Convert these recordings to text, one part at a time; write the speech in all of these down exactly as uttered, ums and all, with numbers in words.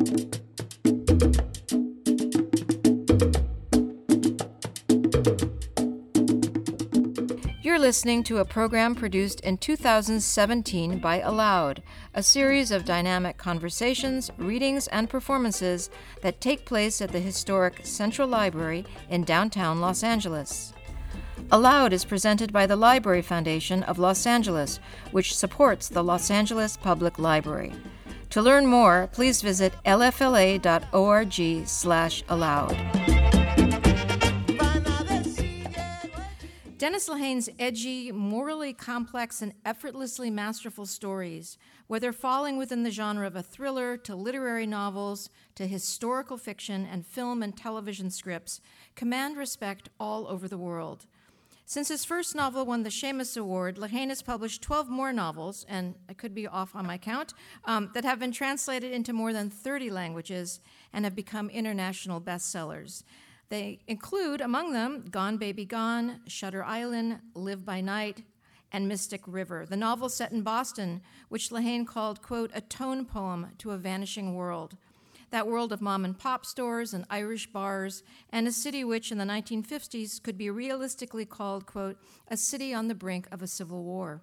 You're listening to a program produced in two thousand seventeen by Aloud, a series of dynamic conversations, readings, and performances that take place at the historic Central Library in downtown Los Angeles. Aloud is presented by the Library Foundation of Los Angeles, which supports the Los Angeles Public Library. To learn more, please visit l f l a dot org slash aloud. Dennis Lehane's edgy, morally complex, and effortlessly masterful stories, whether falling within the genre of a thriller to literary novels to historical fiction and film and television scripts, command respect all over the world. Since his first novel won the Shamus Award, Lehane has published twelve more novels, and I could be off on my count, um, that have been translated into more than thirty languages and have become international bestsellers. They include, among them, Gone Baby Gone, Shutter Island, Live by Night, and Mystic River, the novel set in Boston, which Lehane called, quote, a tone poem to a vanishing world. That world of mom and pop stores and Irish bars, and a city which in the nineteen fifties could be realistically called, quote, a city on the brink of a civil war.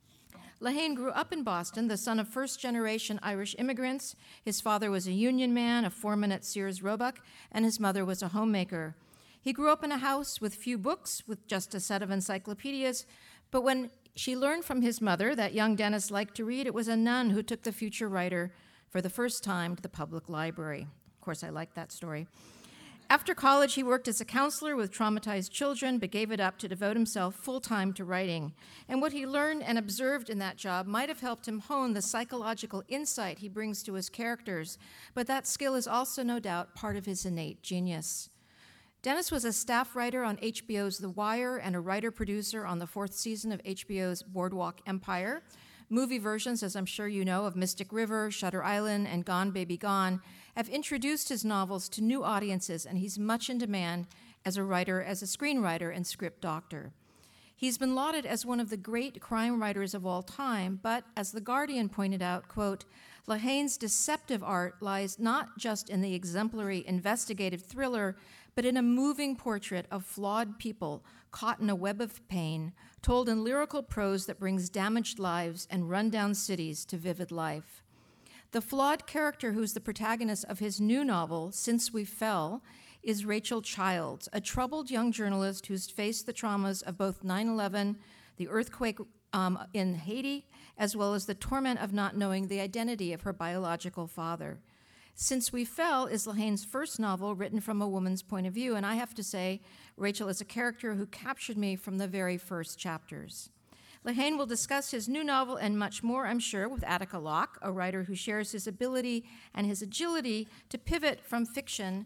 Lehane grew up in Boston, the son of first-generation Irish immigrants. His father was a union man, a foreman at Sears Roebuck, and his mother was a homemaker. He grew up in a house with few books, with just a set of encyclopedias, but when she learned from his mother that young Dennis liked to read, it was a nun who took the future writer for the first time to the public library. Of course, I like that story. After college, he worked as a counselor with traumatized children, but gave it up to devote himself full-time to writing. And what he learned and observed in that job might have helped him hone the psychological insight he brings to his characters, but that skill is also, no doubt, part of his innate genius. Dennis was a staff writer on H B O's The Wire and a writer-producer on the fourth season of H B O's Boardwalk Empire. Movie versions, as I'm sure you know, of Mystic River, Shutter Island, and Gone Baby Gone have introduced his novels to new audiences, and he's much in demand as a writer, as a screenwriter, and script doctor. He's been lauded as one of the great crime writers of all time, but as The Guardian pointed out, quote, Lehane's deceptive art lies not just in the exemplary investigative thriller, but in a moving portrait of flawed people caught in a web of pain, told in lyrical prose that brings damaged lives and run-down cities to vivid life. The flawed character who's the protagonist of his new novel, Since We Fell, is Rachel Childs, a troubled young journalist who's faced the traumas of both nine eleven, the earthquake um, in Haiti, as well as the torment of not knowing the identity of her biological father. Since We Fell is Lehane's first novel written from a woman's point of view, and I have to say, Rachel is a character who captured me from the very first chapters. Lehane will discuss his new novel and much more, I'm sure, with Attica Locke, a writer who shares his ability and his agility to pivot from fiction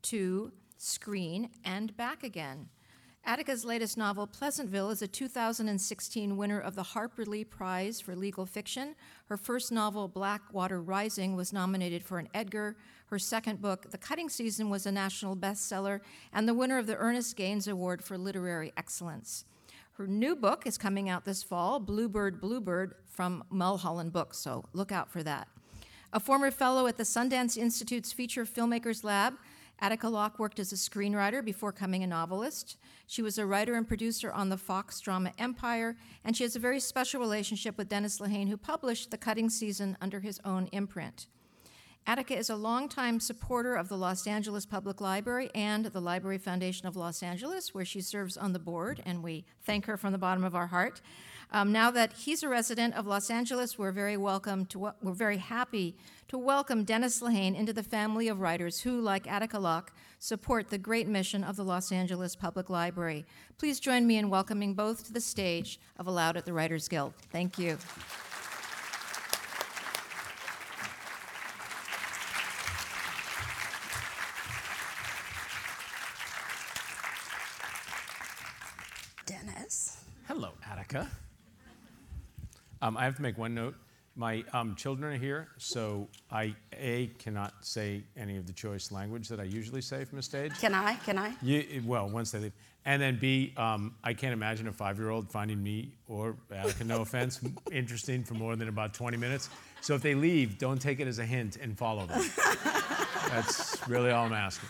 to screen and back again. Attica's latest novel, Pleasantville, is a two thousand sixteen winner of the Harper Lee Prize for Legal Fiction. Her first novel, Blackwater Rising, was nominated for an Edgar. Her second book, The Cutting Season, was a national bestseller and the winner of the Ernest Gaines Award for Literary Excellence. Her new book is coming out this fall, Bluebird, Bluebird, from Mulholland Books, so look out for that. A former fellow at the Sundance Institute's Feature Filmmakers Lab, Attica Locke worked as a screenwriter before becoming a novelist. She was a writer and producer on the Fox drama Empire, and she has a very special relationship with Dennis Lehane, who published The Cutting Season under his own imprint. Attica is a longtime supporter of the Los Angeles Public Library and the Library Foundation of Los Angeles, where she serves on the board, and we thank her from the bottom of our heart. Um, now that he's a resident of Los Angeles, we're very welcome to we're very happy to welcome Dennis Lehane into the family of writers who, like Attica Locke, support the great mission of the Los Angeles Public Library. Please join me in welcoming both to the stage of Aloud at the Writers Guild. Thank you. Dennis. Hello, Attica. Um, I have to make one note. My um, children are here, so I A, cannot say any of the choice language that I usually say from a stage. Can I? Can I? You, well, once they leave. And then B, um, I can't imagine a five-year-old finding me, or Attica, no offense, interesting for more than about twenty minutes. So if they leave, don't take it as a hint and follow them. That's really all I'm asking.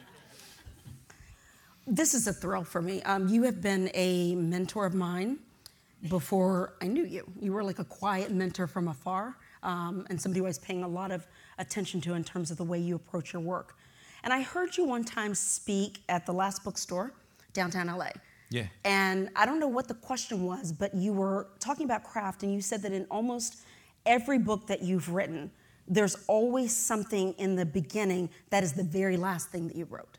This is a thrill for me. Um, you have been a mentor of mine before I knew you. You were like a quiet mentor from afar, um, and somebody I was paying a lot of attention to in terms of the way you approach your work. And I heard you one time speak at the Last Bookstore, downtown L A. Yeah. And I don't know what the question was, but you were talking about craft, and you said that in almost every book that you've written, there's always something in the beginning that is the very last thing that you wrote.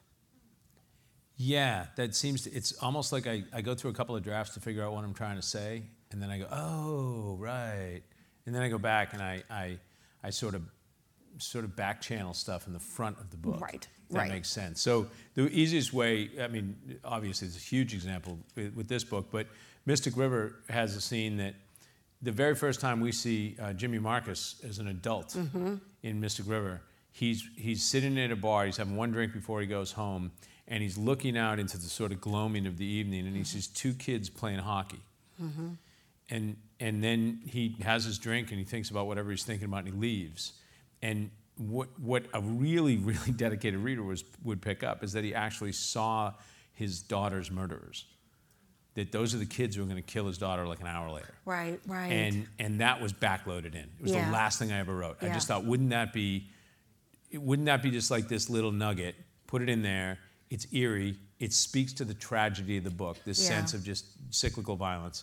Yeah, that seems to, it's almost like I, I go through a couple of drafts to figure out what I'm trying to say, and then I go, oh, right. And then I go back and I I, I sort of sort of back channel stuff in the front of the book. Right, That right. makes sense. So the easiest way, I mean, obviously it's a huge example with, with this book, but Mystic River has a scene that the very first time we see uh, Jimmy Marcus as an adult mm-hmm. in Mystic River, he's he's sitting at a bar, he's having one drink before he goes home, and he's looking out into the sort of gloaming of the evening, and mm-hmm. he sees two kids playing hockey. Mm-hmm. And and then he has his drink, and he thinks about whatever he's thinking about, and he leaves. And what what a really, really dedicated reader was would pick up is that he actually saw his daughter's murderers. That those are the kids who are going to kill his daughter like an hour later. Right, right. And and that was backloaded in. It was Yeah. the last thing I ever wrote. Yeah. I just thought, wouldn't that be, wouldn't that be just like this little nugget? Put it in there. It's eerie. It speaks to the tragedy of the book, this Yeah. sense of just cyclical violence.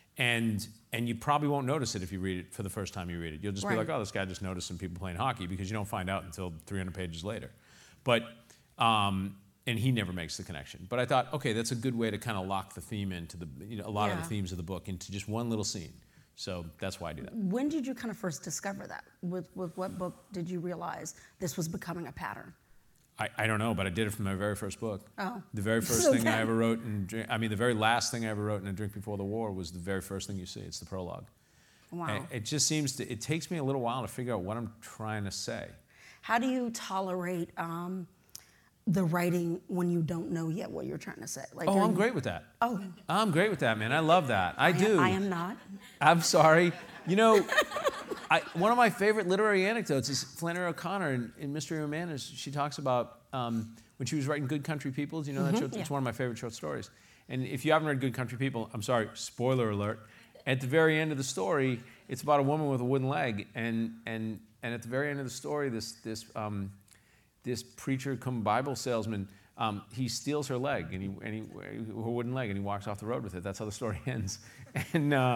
And and you probably won't notice it if you read it for the first time you read it. You'll just Right. be like, oh, this guy just noticed some people playing hockey, because you don't find out until three hundred pages later. But, um, and he never makes the connection. But I thought, okay, that's a good way to kind of lock the theme into the, you know, a lot of Yeah. the themes of the book into just one little scene. So that's why I do that. When did you kind of first discover that? With, with what book did you realize this was becoming a pattern? I, I don't know, but I did it from my very first book. Oh. The very first So thing I then- ever wrote in, Drink- I mean, the very last thing I ever wrote in A Drink Before the War was the very first thing you see. It's the prologue. Wow. And it just seems to, it takes me a little while to figure out what I'm trying to say. How do you tolerate um, the writing when you don't know yet what you're trying to say? Like, Oh, are I'm you- great with that. Oh. I'm great with that, man. I love that. I, I do. I am not. I'm sorry. You know, I, one of my favorite literary anecdotes is Flannery O'Connor in, in Mystery and Manners. She talks about um, when she was writing Good Country People. Do you know that show? yeah. It's one of my favorite short stories. And if you haven't read Good Country People, I'm sorry, spoiler alert. At the very end of the story, it's about a woman with a wooden leg, and and and at the very end of the story, this this um, this preacher come Bible salesman, um, he steals her leg, and he and he her wooden leg, and he walks off the road with it. That's how the story ends. And uh,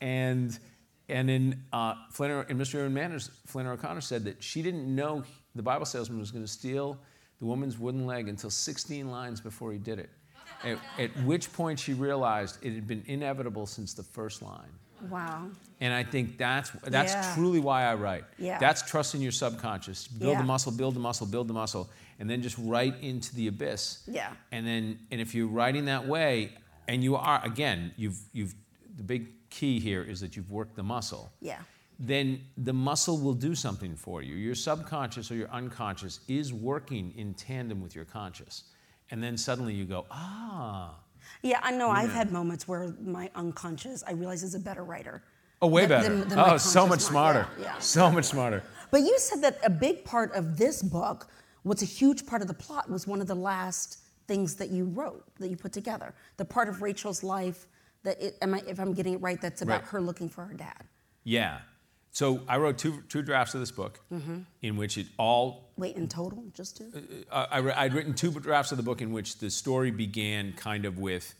and and in uh, Flannery, in Mystery and Manners, Flannery O'Connor said that she didn't know the Bible salesman was going to steal the woman's wooden leg until sixteen lines before he did it. At, at which point she realized it had been inevitable since the first line. Wow. And I think that's that's Yeah. truly why I write. Yeah. That's trusting your subconscious. Build Yeah. the muscle, build the muscle, build the muscle, and then just write into the abyss. Yeah. And then, and if you're writing that way, and you are, again, you've you've the big key here is that you've worked the muscle. Yeah. Then the muscle will do something for you. Your subconscious or your unconscious is working in tandem with your conscious. And then suddenly you go, ah. Yeah, I know. I've had moments where my unconscious, I realize, is a better writer. Oh, way than- better. than- than my oh, so much conscious mind. smarter. Yeah, yeah. So much smarter. But you said that a big part of this book, what's a huge part of the plot, was one of the last things that you wrote, that you put together. The part of Rachel's life that, it, am I, if I'm getting it right, that's about Right. her looking for her dad. Yeah. So I wrote two two drafts of this book, Mm-hmm. in which it all. Wait, in total, just two? Uh, I, re- I'd written two drafts of the book in which the story began kind of with,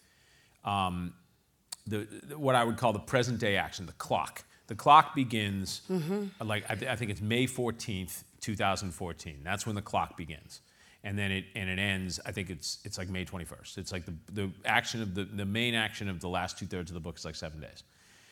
um, the, the what I would call the present day action, the clock. The clock begins Mm-hmm. like I, th- I think it's May fourteenth, two thousand fourteen. That's when the clock begins, and then it and it ends. I think it's it's like May twenty-first. It's like the the action of the the main action of the last two thirds of the book is like seven days.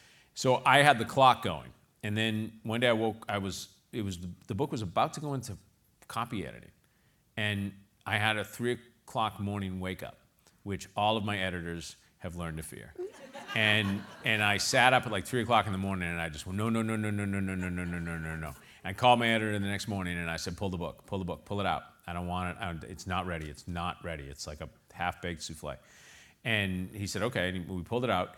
So I had the clock going. And then one day I woke, I was, it was, the, the book was about to go into copy editing. And I had a three o'clock morning wake up, which all of my editors have learned to fear. And and I sat up at like three o'clock in the morning and I just went, no, no, no, no, no, no, no, no, no, no, no, no, no. I called my editor the next morning and I said, pull the book, pull the book, pull it out. I don't want it. I don't, it's not ready. It's not ready. It's like a half-baked souffle. And he said, okay. And we pulled it out.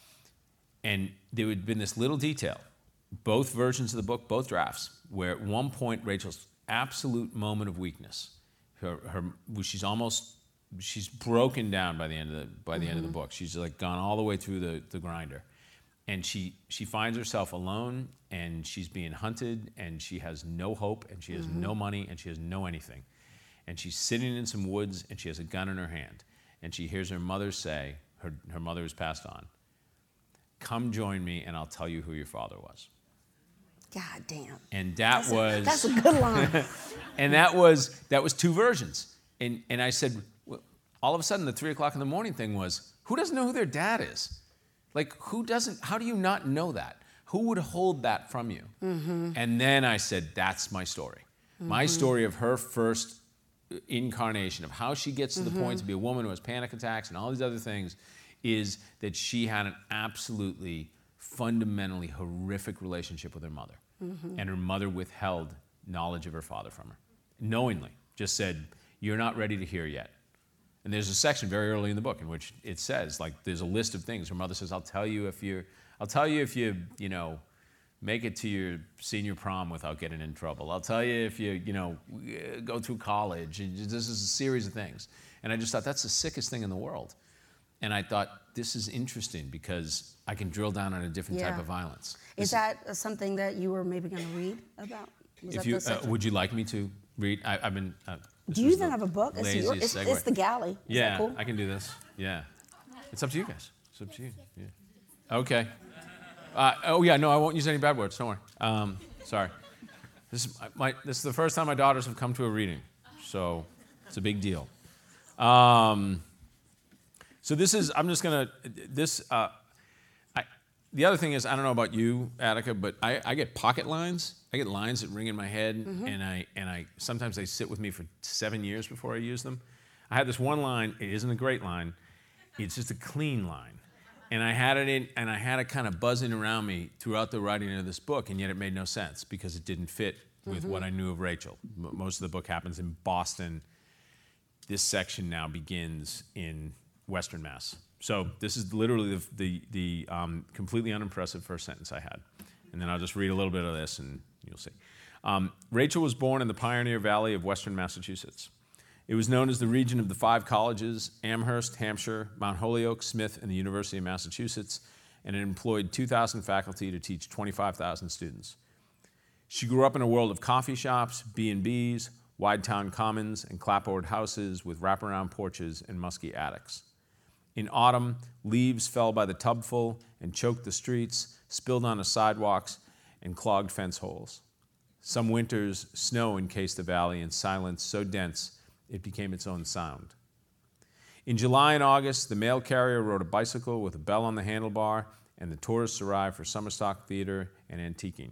And there had been this little detail, both versions of the book, both drafts, where at one point Rachel's absolute moment of weakness, her, her she's almost, she's broken down by the end of the by the mm-hmm. end of the book. She's like gone all the way through the, the grinder. And she, she finds herself alone, and she's being hunted, and she has no hope, and she has mm-hmm. no money, and she has no anything. And she's sitting in some woods, and she has a gun in her hand. And she hears her mother say, her, her mother has passed on, come join me, and I'll tell you who your father was. God damn. And that that's was... A, that's a good line. And that was that was two versions. And, and I said, well, all of a sudden, the three o'clock in the morning thing was, who doesn't know who their dad is? Like, who doesn't, how do you not know that? Who would hold that from you? Mm-hmm. And then I said, that's my story. Mm-hmm. My story of her first incarnation, of how she gets to mm-hmm. the point to be a woman who has panic attacks and all these other things, is that she had an absolutely, fundamentally horrific relationship with her mother. Mm-hmm. And her mother withheld knowledge of her father from her. Knowingly. Just said, you're not ready to hear yet. And there's a section very early in the book in which it says, like, there's a list of things. Her mother says, I'll tell you if you're, I'll tell you if you, you know, make it to your senior prom without getting in trouble. I'll tell you if you, you know, go through college. And this is a series of things. And I just thought, that's the sickest thing in the world. And I thought, this is interesting because I can drill down on a different yeah. type of violence. Is this, that something that you were maybe going to read about? Was if that you, uh, would you like me to read? I, I've been... Uh, do you even have a book? It's, your, it's, it's the galley. Is yeah, that cool? I can do this. Yeah. It's up to you guys. It's up to you. Yeah. Okay. Uh, oh, yeah, no, I won't use any bad words. Don't worry. Um, sorry. This is, my, this is the first time my daughters have come to a reading, so it's a big deal. Um, so this is, I'm just going to, this, uh, I, the other thing is, I don't know about you, Attica, but I, I get pocket lines. I get lines that ring in my head, mm-hmm. and I and I sometimes they sit with me for seven years before I use them. I had this one line. It isn't a great line. It's just a clean line, and I had it in, and I had it kind of buzzing around me throughout the writing of this book, and yet it made no sense because it didn't fit with mm-hmm. what I knew of Rachel. M- most of the book happens in Boston. This section now begins in Western Mass. So this is literally the the, the um, completely unimpressive first sentence I had, and then I'll just read a little bit of this and. You'll see. Um, Rachel was born in the Pioneer Valley of western Massachusetts. It was known as the region of the five colleges, Amherst, Hampshire, Mount Holyoke, Smith, and the University of Massachusetts, and it employed two thousand faculty to teach twenty-five thousand students. She grew up in a world of coffee shops, B and B's, wide town commons, and clapboard houses with wraparound porches and musky attics. In autumn, leaves fell by the tubful and choked the streets, spilled on the sidewalks, and clogged fence holes. Some winters, snow encased the valley in silence so dense it became its own sound. In July and August, the mail carrier rode a bicycle with a bell on the handlebar, and the tourists arrived for summer stock theater and antiquing.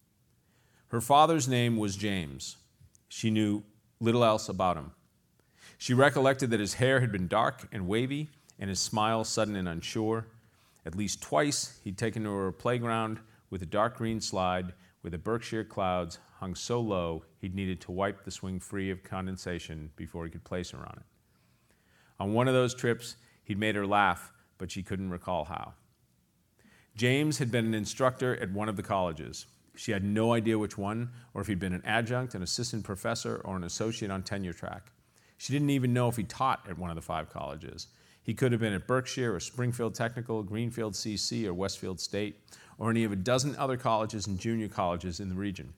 Her father's name was James. She knew little else about him. She recollected that his hair had been dark and wavy, and his smile sudden and unsure. At least twice he'd taken her to a playground with a dark green slide where the Berkshire clouds hung so low he'd needed to wipe the swing free of condensation before he could place her on it. On one of those trips, he'd made her laugh, but she couldn't recall how. James had been an instructor at one of the colleges. She had no idea which one, or if he'd been an adjunct, an assistant professor, or an associate on tenure track. She didn't even know if he taught at one of the five colleges. He could have been at Berkshire or Springfield Technical, Greenfield C C, or Westfield State, or any of a dozen other colleges and junior colleges in the region.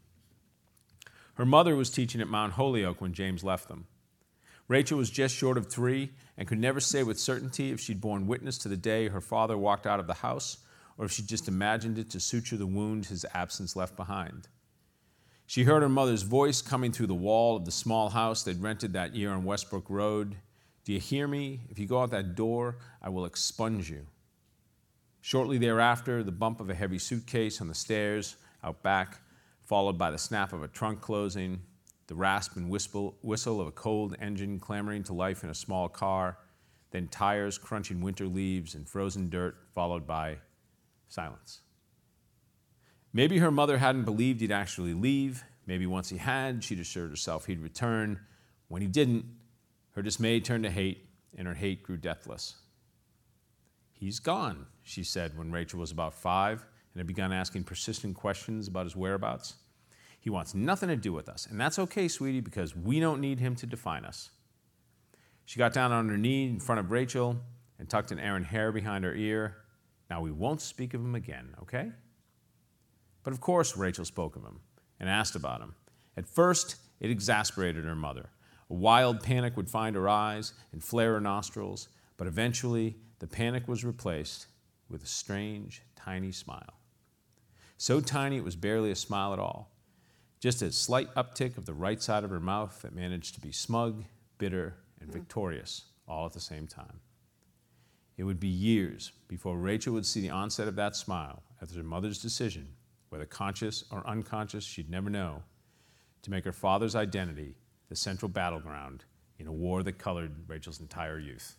Her mother was teaching at Mount Holyoke when James left them. Rachel was just short of three and could never say with certainty if she'd borne witness to the day her father walked out of the house or if she just imagined it to suture the wound his absence left behind. She heard her mother's voice coming through the wall of the small house they'd rented that year on Westbrook Road. Do you hear me? If you go out that door, I will expunge you. Shortly thereafter, the bump of a heavy suitcase on the stairs out back, followed by the snap of a trunk closing, the rasp and whistle, whistle of a cold engine clamoring to life in a small car, then tires crunching winter leaves and frozen dirt, followed by silence. Maybe her mother hadn't believed he'd actually leave. Maybe once he had, she'd assured herself he'd return. When he didn't, her dismay turned to hate, and her hate grew deathless. "He's gone," she said when Rachel was about five and had begun asking persistent questions about his whereabouts. "He wants nothing to do with us, and that's okay, sweetie, because we don't need him to define us." She got down on her knee in front of Rachel and tucked an errant hair behind her ear. "Now, we won't speak of him again, okay?" But of course Rachel spoke of him and asked about him. At first, it exasperated her mother. A wild panic would find her eyes and flare her nostrils, but eventually the panic was replaced with a strange, tiny smile. So tiny it was barely a smile at all, just a slight uptick of the right side of her mouth that managed to be smug, bitter, and victorious all at the same time. It would be years before Rachel would see the onset of that smile after her mother's decision, whether conscious or unconscious, she'd never know, to make her father's identity the central battleground in a war that colored Rachel's entire youth.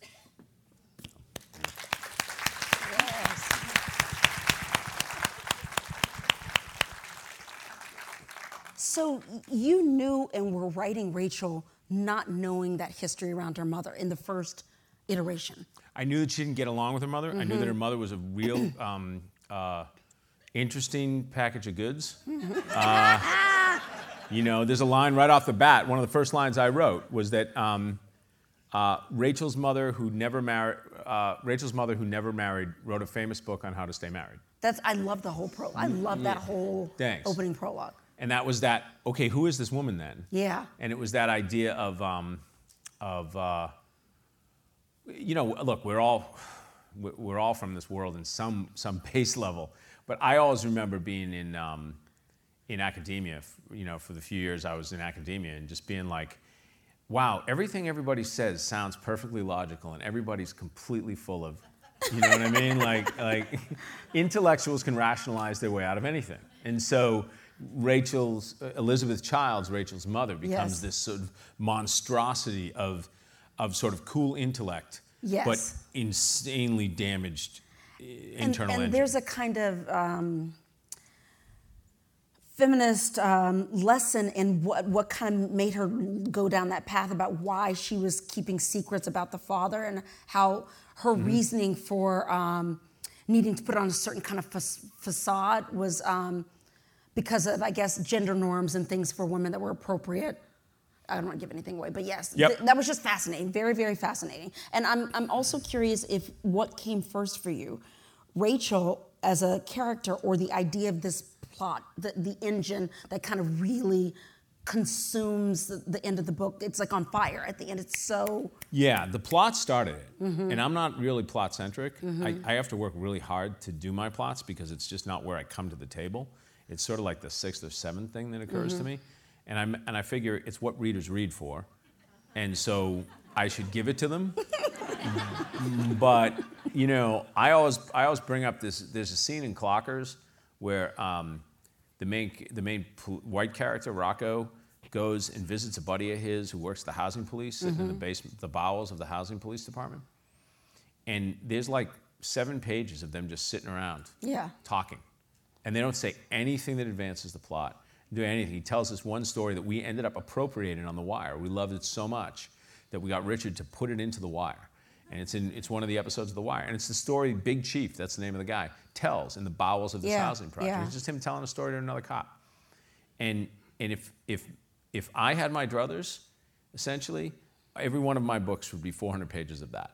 Yes. So you knew and were writing Rachel not knowing that history around her mother in the first iteration. I knew that she didn't get along with her mother. Mm-hmm. I knew that her mother was a real um, uh, interesting package of goods. Uh, you know, there's a line right off the bat. One of the first lines I wrote was that um, uh, Rachel's mother, who never married, uh, Rachel's mother, who never married, wrote a famous book on how to stay married. That's I love the whole prologue. I love that whole Thanks. opening prologue. And that was that. Okay, who is this woman then? Yeah. And it was that idea of um, of. Uh, You know, look, we're all we're all from this world in some some base level, but I always remember being in um, in academia. You know, for the few years I was in academia, and just being like, "Wow, everything everybody says sounds perfectly logical, and everybody's completely full of," you know what I mean? Like like intellectuals can rationalize their way out of anything, and so Rachel's uh, Elizabeth Childs, Rachel's mother, becomes Yes. this sort of monstrosity of. of sort of cool intellect, Yes. but insanely damaged uh, And, internal and engine. there's a kind of um, feminist um, lesson in what, what kind of made her go down that path about why she was keeping secrets about the father and how her mm-hmm. reasoning for um, needing to put on a certain kind of fa- facade was um, because of, I guess, gender norms and things for women that were appropriate. I don't want to give anything away, but yes, yep. th- that was just fascinating, very, very fascinating. And I'm I'm also curious if what came first for you, Rachel as a character or the idea of this plot, the, the engine that kind of really consumes the, the end of the book. It's like on fire at the end. It's so... Yeah, the plot started it. Mm-hmm. And I'm not really plot-centric. Mm-hmm. I, I have to work really hard to do my plots because it's just not where I come to the table. It's sort of like the sixth or seventh thing that occurs mm-hmm. to me. And, I'm, and I figure it's what readers read for. And so I should give it to them. But, you know, I always I always bring up this, there's a scene in Clockers where um, the main the main white character, Rocco, goes and visits a buddy of his who works at the housing police, sitting mm-hmm. in the basement, the bowels of the housing police department. And there's like seven pages of them just sitting around yeah. talking. And they don't say anything that advances the plot. Do anything. He tells us one story that we ended up appropriating on The Wire. We loved it so much that we got Richard to put it into The Wire. And it's in it's one of the episodes of The Wire. And it's the story Big Chief, that's the name of the guy, tells in the bowels of this yeah, housing project. yeah. It's just him telling a story to another cop. And and if if if I had my druthers, essentially, every one of my books would be four hundred pages of that.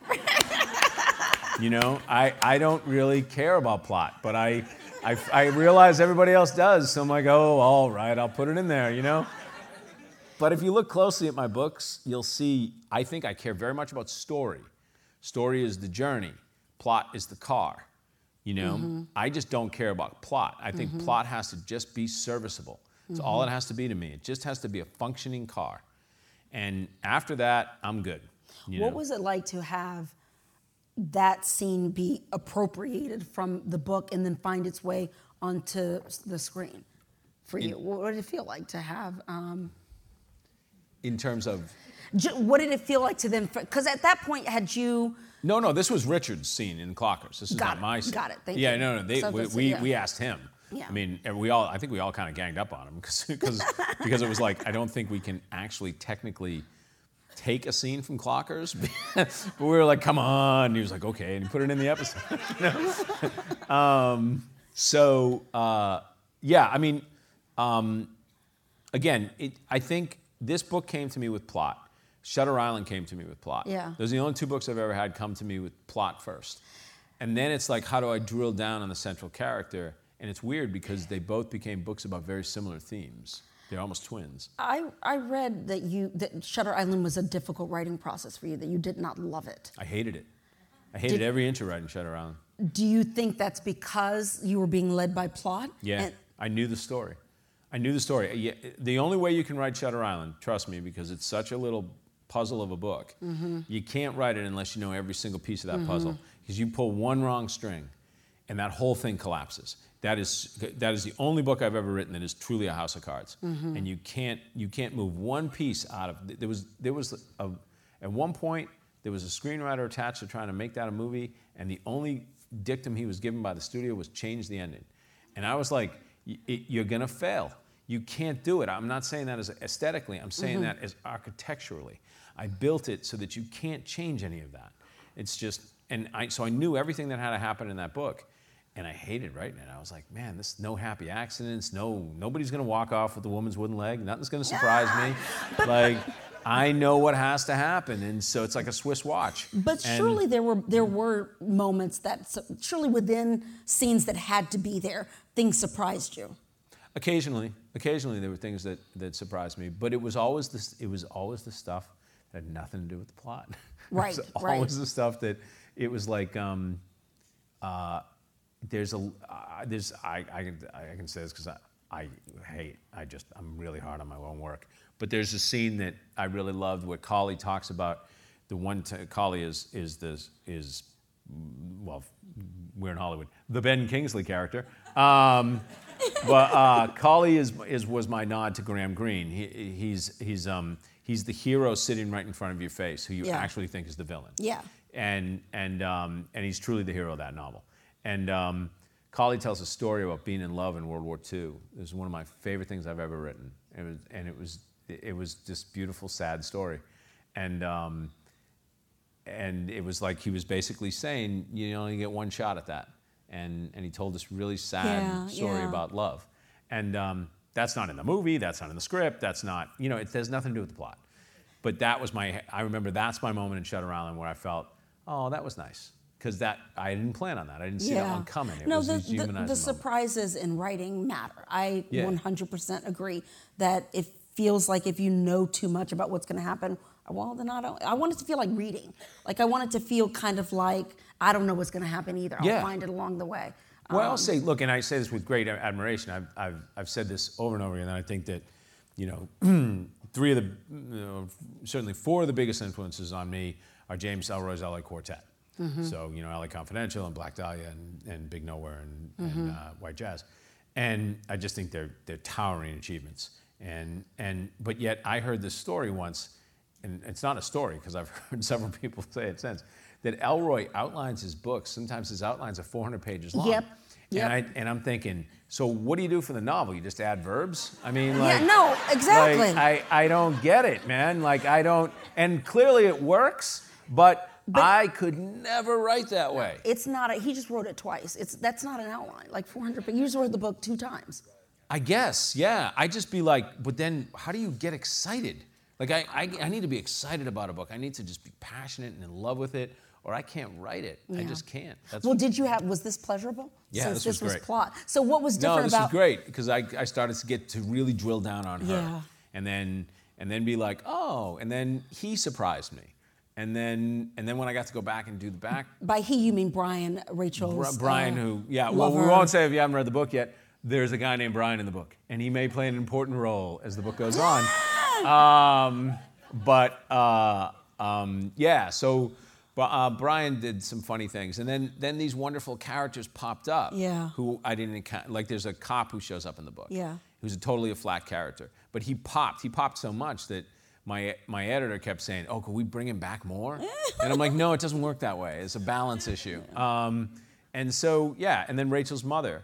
You know, I, I don't really care about plot, but I, I I realize everybody else does, so I'm like, oh, all right, I'll put it in there, you know? But if you look closely at my books, you'll see I think I care very much about story. Story is the journey. Plot is the car, you know? Mm-hmm. I just don't care about plot. I think mm-hmm. plot has to just be serviceable. That's mm-hmm. all it has to be to me. It just has to be a functioning car. And after that, I'm good. You what know? was it like to have that scene be appropriated from the book and then find its way onto the screen for you? In, what did it feel like to have... Um, in terms of... What did it feel like to them? Because at that point, had you... No, no, this was Richard's scene in Clockers. This is got not it, my scene. Got it, thank yeah, you. no, no, they, so we, this, we, yeah. we asked him. Yeah. I mean, and we all, I think we all kind of ganged up on him because because it was like, I don't think we can actually technically take a scene from Clockers. But we were like, come on. And he was like, okay. And he put it in the episode. You know? um, so, uh, yeah, I mean, um, again, it, I think this book came to me with plot. Shutter Island came to me with plot. Yeah. Those are the only two books I've ever had come to me with plot first. And then it's like, how do I drill down on the central character? And it's weird because they both became books about very similar themes. They're almost twins. I, I read that you that Shutter Island was a difficult writing process for you, that you did not love it. I hated it. I hated Did- every inch of writing Shutter Island. Do you think that's because you were being led by plot? Yeah, And- I knew the story. I knew the story. Yeah, the only way you can write Shutter Island, trust me, because it's such a little puzzle of a book, mm-hmm. you can't write it unless you know every single piece of that mm-hmm. puzzle. Because you pull one wrong string, and that whole thing collapses. That is that is the only book I've ever written that is truly a house of cards. Mm-hmm. And you can't you can't move one piece out of. There was there was a, at one point there was a screenwriter attached to trying to make that a movie, and the only dictum he was given by the studio was change the ending. And I was like, you're gonna fail. You can't do it. I'm not saying that as aesthetically. I'm saying mm-hmm. that as architecturally. I built it so that you can't change any of that. It's just, and I so I knew everything that had to happen in that book, and I hated writing it. I was like, man, this no happy accidents. No, nobody's gonna walk off with the woman's wooden leg. Nothing's gonna surprise yeah. me. Like, I know what has to happen, and so it's like a Swiss watch. But and surely there were there were moments that surely within scenes that had to be there, things surprised you. Occasionally, occasionally there were things that, that surprised me, but it was always this. It was always the stuff that had nothing to do with the plot. Right, it was right. Always the stuff that it was like. Um, uh, there's a uh, there's I I can I can say this because I I hate I just I'm really hard on my own work. But there's a scene that I really loved where Collie talks about the one. T- Collie is is this is well, we're in Hollywood. The Ben Kingsley character. Um, but uh, Collie is is was my nod to Graham Greene. He, he's he's um he's the hero sitting right in front of your face, who you Yeah. actually think is the villain. Yeah. And and um, and he's truly the hero of that novel. And um, Collie tells a story about being in love in World War Two. It was one of my favorite things I've ever written. It was and it was it was this beautiful, sad story, and. Um, And it was like he was basically saying, you only get one shot at that. And and he told this really sad Yeah, story yeah. about love. And um, that's not in the movie, that's not in the script, that's not, you know, it has nothing to do with the plot. But that was my, I remember that's my moment in Shutter Island where I felt, oh, that was nice. Because that, I didn't plan on that. I didn't see that one coming. It no, was the, a the, humanizing the moment. surprises in writing matter. I Yeah. one hundred percent agree that it feels like if you know too much about what's going to happen, well, then I don't. I want it to feel like reading. Like I want it to feel kind of like I don't know what's going to happen either. I'll Yeah. find it along the way. Well, I'll Um, say, look, and I say this with great admiration. I've, I've, I've said this over and over again, and I think that, you know, three of the, you know, certainly four of the biggest influences on me are James Ellroy's L A Quartet. Mm-hmm. So, you know, L A Confidential and Black Dahlia and, and Big Nowhere and, mm-hmm. and uh, White Jazz. And I just think they're, they're towering achievements. And, and, but yet I heard this story once, and it's not a story because I've heard several people say it since, that Ellroy outlines his books. Sometimes his outlines are four hundred pages long. Yep. Yep. And, I, and I'm thinking, so what do you do for the novel? You just add verbs? I mean, like... yeah, no, exactly. Like, I, I don't get it, man. Like, I don't... And clearly it works, but, But- I could never write that way. It's not. A, he just wrote it twice. It's that's not an outline. Like four hundred. But you just wrote the book two times. I guess, yeah. I just be like, but then how do you get excited? Like, I, I, I need to be excited about a book. I need to just be passionate and in love with it, or I can't write it. I Yeah. just can't. That's Well, did you have? Was this pleasurable? Yeah, Since this was was great. plot. So what was No, different this about? was great because I, I started to get to really drill down on her, Yeah. and then and then be like, oh, and then he surprised me, and then and then when I got to go back and do the back, By he, you mean Brian, Rachel's. Bri- Brian, uh, who yeah, well, we lover. won't say if you haven't read the book yet. There's a guy named Brian in the book, and he may play an important role as the book goes on. Um, but uh, um, yeah, so. But uh, Brian did some funny things, and then then these wonderful characters popped up. Yeah. Who I didn't account. Like there's a cop who shows up in the book. Yeah. Who's a totally a flat character, but he popped. He popped so much that my my editor kept saying, "Oh, could we bring him back more?" And I'm like, "No, it doesn't work that way. It's a balance issue." Um, and so yeah, and then Rachel's mother.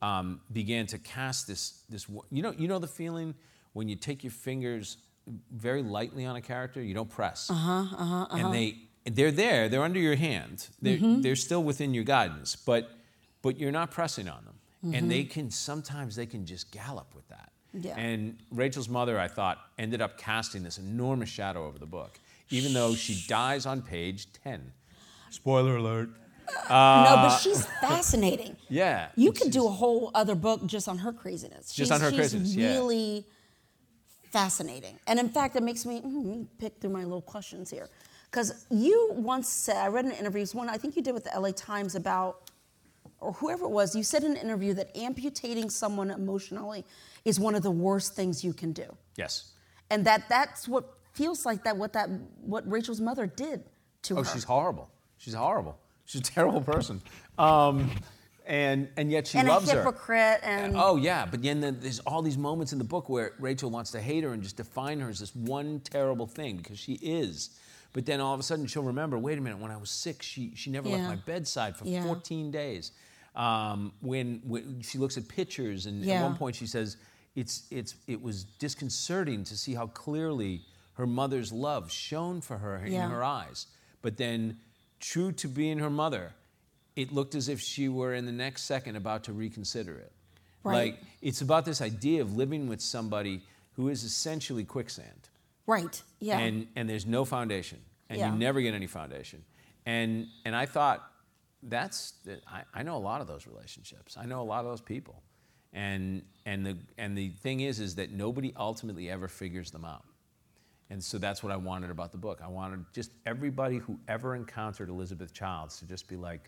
um, began to cast this, this, you know, you know the feeling when you take your fingers very lightly on a character, you don't press. Uh-huh, uh-huh, uh-huh. And they, they're there, they're under your hand. They're, mm-hmm. they're still within your guidance, but, but you're not pressing on them. Mm-hmm. And they can, sometimes they can just gallop with that. Yeah. And Rachel's mother, I thought, ended up casting this enormous shadow over the book, even though she dies on page ten. Spoiler alert. Uh, no, but she's fascinating. Yeah. You could do a whole other book just on her craziness. Just she's, on her she's craziness, yeah. really fascinating. And in fact, it makes me mm, pick through my little questions here. Because you once said, I read in an interview, one I think you did with the L A Times about, or whoever it was, you said in an interview that amputating someone emotionally is one of the worst things you can do. Yes. And that that's what feels like that what that what Rachel's mother did to oh, her. Oh, she's horrible. She's horrible. She's a terrible person. Um, and and yet she and loves her. And a hypocrite. And oh, yeah. But then there's all these moments in the book where Rachel wants to hate her and just define her as this one terrible thing, because she is. But then all of a sudden she'll remember, wait a minute, when I was sick, she, she never yeah. left my bedside for yeah. fourteen days. Um, when, when she looks at pictures, and yeah. at one point she says, it's, it's, it was disconcerting to see how clearly her mother's love shone for her yeah. in her eyes. But then, true to being her mother, it looked as if she were in the next second about to reconsider it. Right. Like, it's about this idea of living with somebody who is essentially quicksand. Right, yeah. And and there's no foundation, and yeah. you never get any foundation. And and I thought, that's, I, I know a lot of those relationships. I know a lot of those people. And and the and the thing is, is that nobody ultimately ever figures them out. And so that's what I wanted about the book. I wanted just everybody who ever encountered Elizabeth Childs to just be like,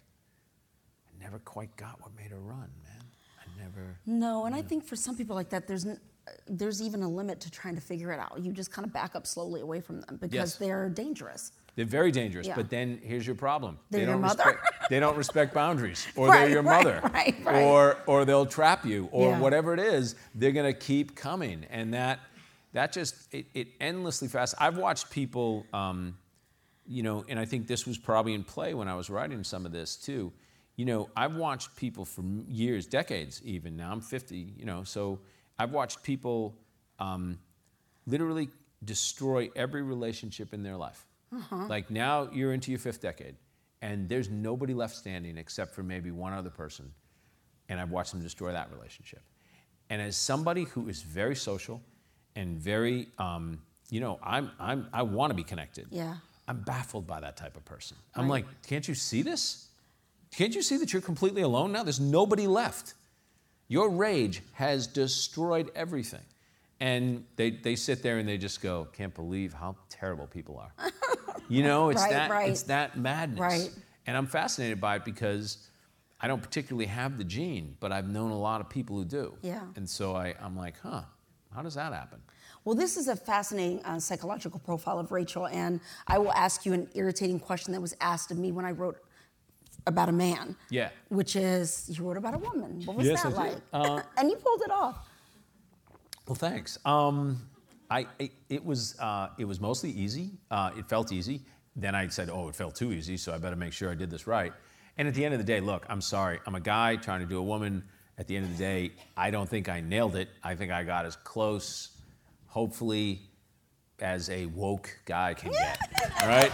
I never quite got what made her run, man. I never. No, and I think for some people like that, there's there's even a limit to trying to figure it out. You just kind of back up slowly away from them because yes. they're dangerous. They're very dangerous, yeah. but then here's your problem. They're they your don't mother? Respect, they don't respect boundaries, or right, they're your right, mother, right, right. or or they'll trap you, or yeah. whatever it is. They're gonna keep coming, and that that just it, it endlessly fast. I've watched people, um, you know, and I think this was probably in play when I was writing some of this too. You know, I've watched people for years, decades even. Now I'm fifty, you know, so I've watched people um, literally destroy every relationship in their life. Uh-huh. Like now you're into your fifth decade, and there's nobody left standing except for maybe one other person, and I've watched them destroy that relationship. And as somebody who is very social and very, um, you know, I'm, I'm, I want to be connected. Yeah. I'm baffled by that type of person. I'm right. like, can't you see this? Can't you see that you're completely alone now? There's nobody left. Your rage has destroyed everything. And they, they sit there and they just go, can't believe how terrible people are. You know, it's right, that right. it's that madness. Right. And I'm fascinated by it because I don't particularly have the gene, but I've known a lot of people who do. Yeah. And so I, I'm like, huh, how does that happen? Well, this is a fascinating uh, psychological profile of Rachel, and I will ask you an irritating question that was asked of me when I wrote about a man. Yeah. Which is, you wrote about a woman. What was yes, that I like? Did. Uh, and you pulled it off. Well, thanks. Um, I it, it was uh, it was mostly easy. Uh, it felt easy. Then I said, oh, it felt too easy, so I better make sure I did this right. And at the end of the day, look, I'm sorry. I'm a guy trying to do a woman. At the end of the day, I don't think I nailed it. I think I got as close, hopefully, as a woke guy can get. All right?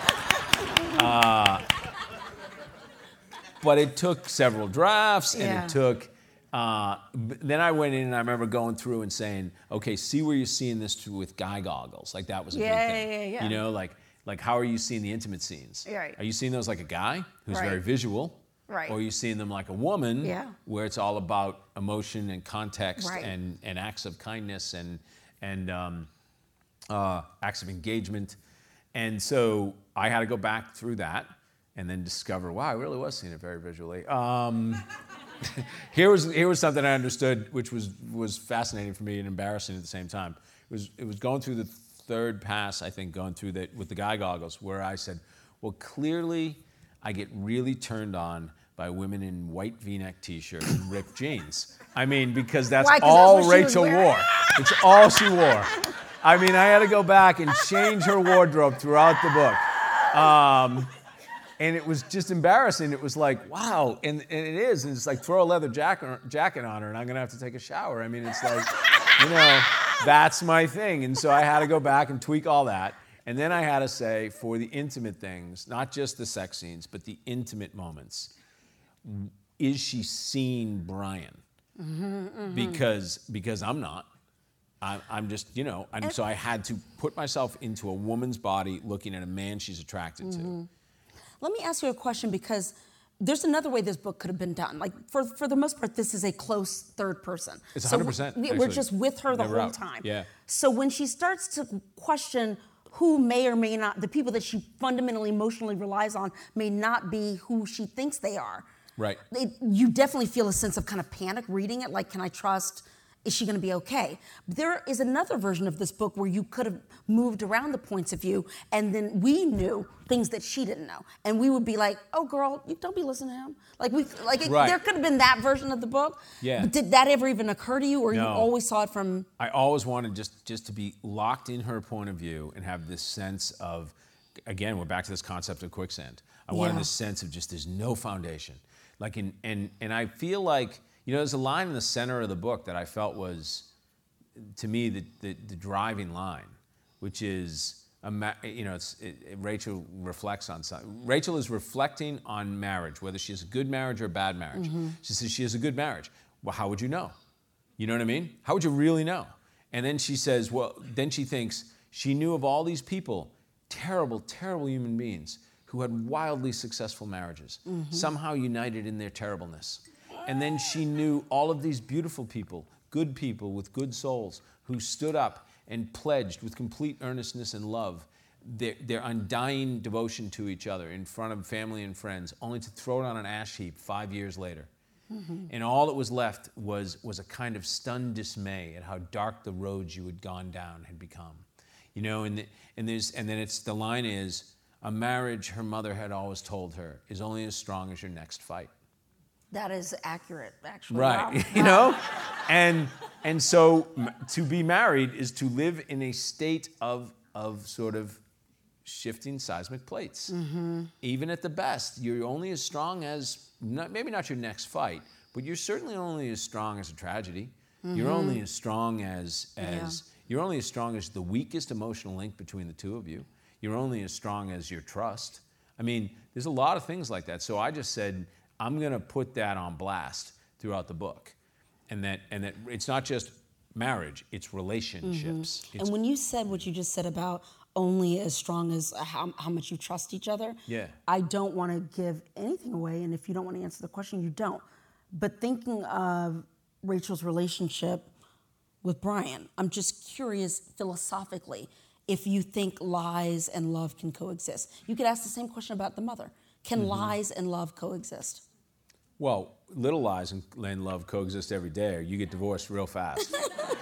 Uh, but it took several drafts, and yeah. it took... Uh, then I went in and I remember going through and saying, okay, see where you're seeing this with guy goggles. Like that was a yeah, big thing. Yeah, yeah, yeah. You know, like, like how are you seeing the intimate scenes? Right. Are you seeing those like a guy who's right. very visual? Right. Or are you seeing them like a woman yeah. where it's all about emotion and context right. and, and acts of kindness and, and um, uh, acts of engagement? And so I had to go back through that and then discover, wow, I really was seeing it very visually. Um, Here was here was something I understood, which was was fascinating for me and embarrassing at the same time. It was it was going through the third pass, I think, going through that with the guy goggles, where I said, well, clearly, I get really turned on by women in white V-neck T-shirts and ripped jeans. I mean, because that's Why, 'cause all that's what she was Rachel wearing? wore. It's all she wore. I mean, I had to go back and change her wardrobe throughout the book. Um, and it was just embarrassing. It was like, wow, and, and it is. And it's like, throw a leather jacket, jacket on her, and I'm going to have to take a shower. I mean, it's like, you know, that's my thing. And so I had to go back and tweak all that. And then I had to say, for the intimate things, not just the sex scenes, but the intimate moments, is she seeing Brian? Mm-hmm, mm-hmm. Because because I'm not. I'm, I'm just, you know, and, and so I had to put myself into a woman's body looking at a man she's attracted mm-hmm. to. Let me ask you a question, because there's another way this book could have been done. Like, for, for the most part, this is a close third person. It's one hundred percent. So we're, we're just with her the Never whole out. time. Yeah. So when she starts to question who may or may not, the people that she fundamentally emotionally relies on may not be who she thinks they are. Right. It, you definitely feel a sense of kind of panic reading it, like, can I trust, is she going to be okay? There is another version of this book where you could have moved around the points of view, and then we knew things that she didn't know. And we would be like, oh, girl, you don't be listening to him. Like, we, like it, right. there could have been that version of the book. Yeah. But did that ever even occur to you, or no. you always saw it from... I always wanted just, just to be locked in her point of view and have this sense of, again, we're back to this concept of quicksand. I wanted Yeah. this sense of just there's no foundation. Like, in, and, and I feel like, you know, there's a line in the center of the book that I felt was, to me, the, the, the driving line, which is, a ma- you know, it's, it, it, Rachel reflects on something. Rachel is reflecting on marriage, whether she has a good marriage or a bad marriage. Mm-hmm. She says she has a good marriage. Well, how would you know? You know what I mean? How would you really know? And then she says, well, then she thinks she knew of all these people, terrible, terrible human beings, who had wildly successful marriages, mm-hmm. somehow united in their terribleness. And then she knew all of these beautiful people, good people with good souls, who stood up and pledged with complete earnestness and love their, their undying devotion to each other in front of family and friends, only to throw it on an ash heap five years later. Mm-hmm. And all that was left was, was a kind of stunned dismay at how dark the roads you had gone down had become. You know, and, the, and, there's, and then it's, the line is, a marriage, her mother had always told her, is only as strong as your next fight. That is accurate, actually. Right, Wow. you know? And and so m- to be married is to live in a state of, of sort of shifting seismic plates. Mm-hmm. Even at the best, you're only as strong as, not, maybe not your next fight, but you're certainly only as strong as a tragedy. Mm-hmm. You're only as strong as, as yeah. you're only as strong as the weakest emotional link between the two of you. You're only as strong as your trust. I mean, there's a lot of things like that. So I just said, I'm going to put that on blast throughout the book. And that and that it's not just marriage, it's relationships. Mm-hmm. It's, and when you said what you just said about only as strong as how, how much you trust each other, yeah. I don't want to give anything away. And if you don't want to answer the question, you don't. But thinking of Rachel's relationship with Brian, I'm just curious philosophically, if you think lies and love can coexist. You could ask the same question about the mother. Can mm-hmm. lies and love coexist? Well, little lies and, and love coexist every day, or you get divorced real fast.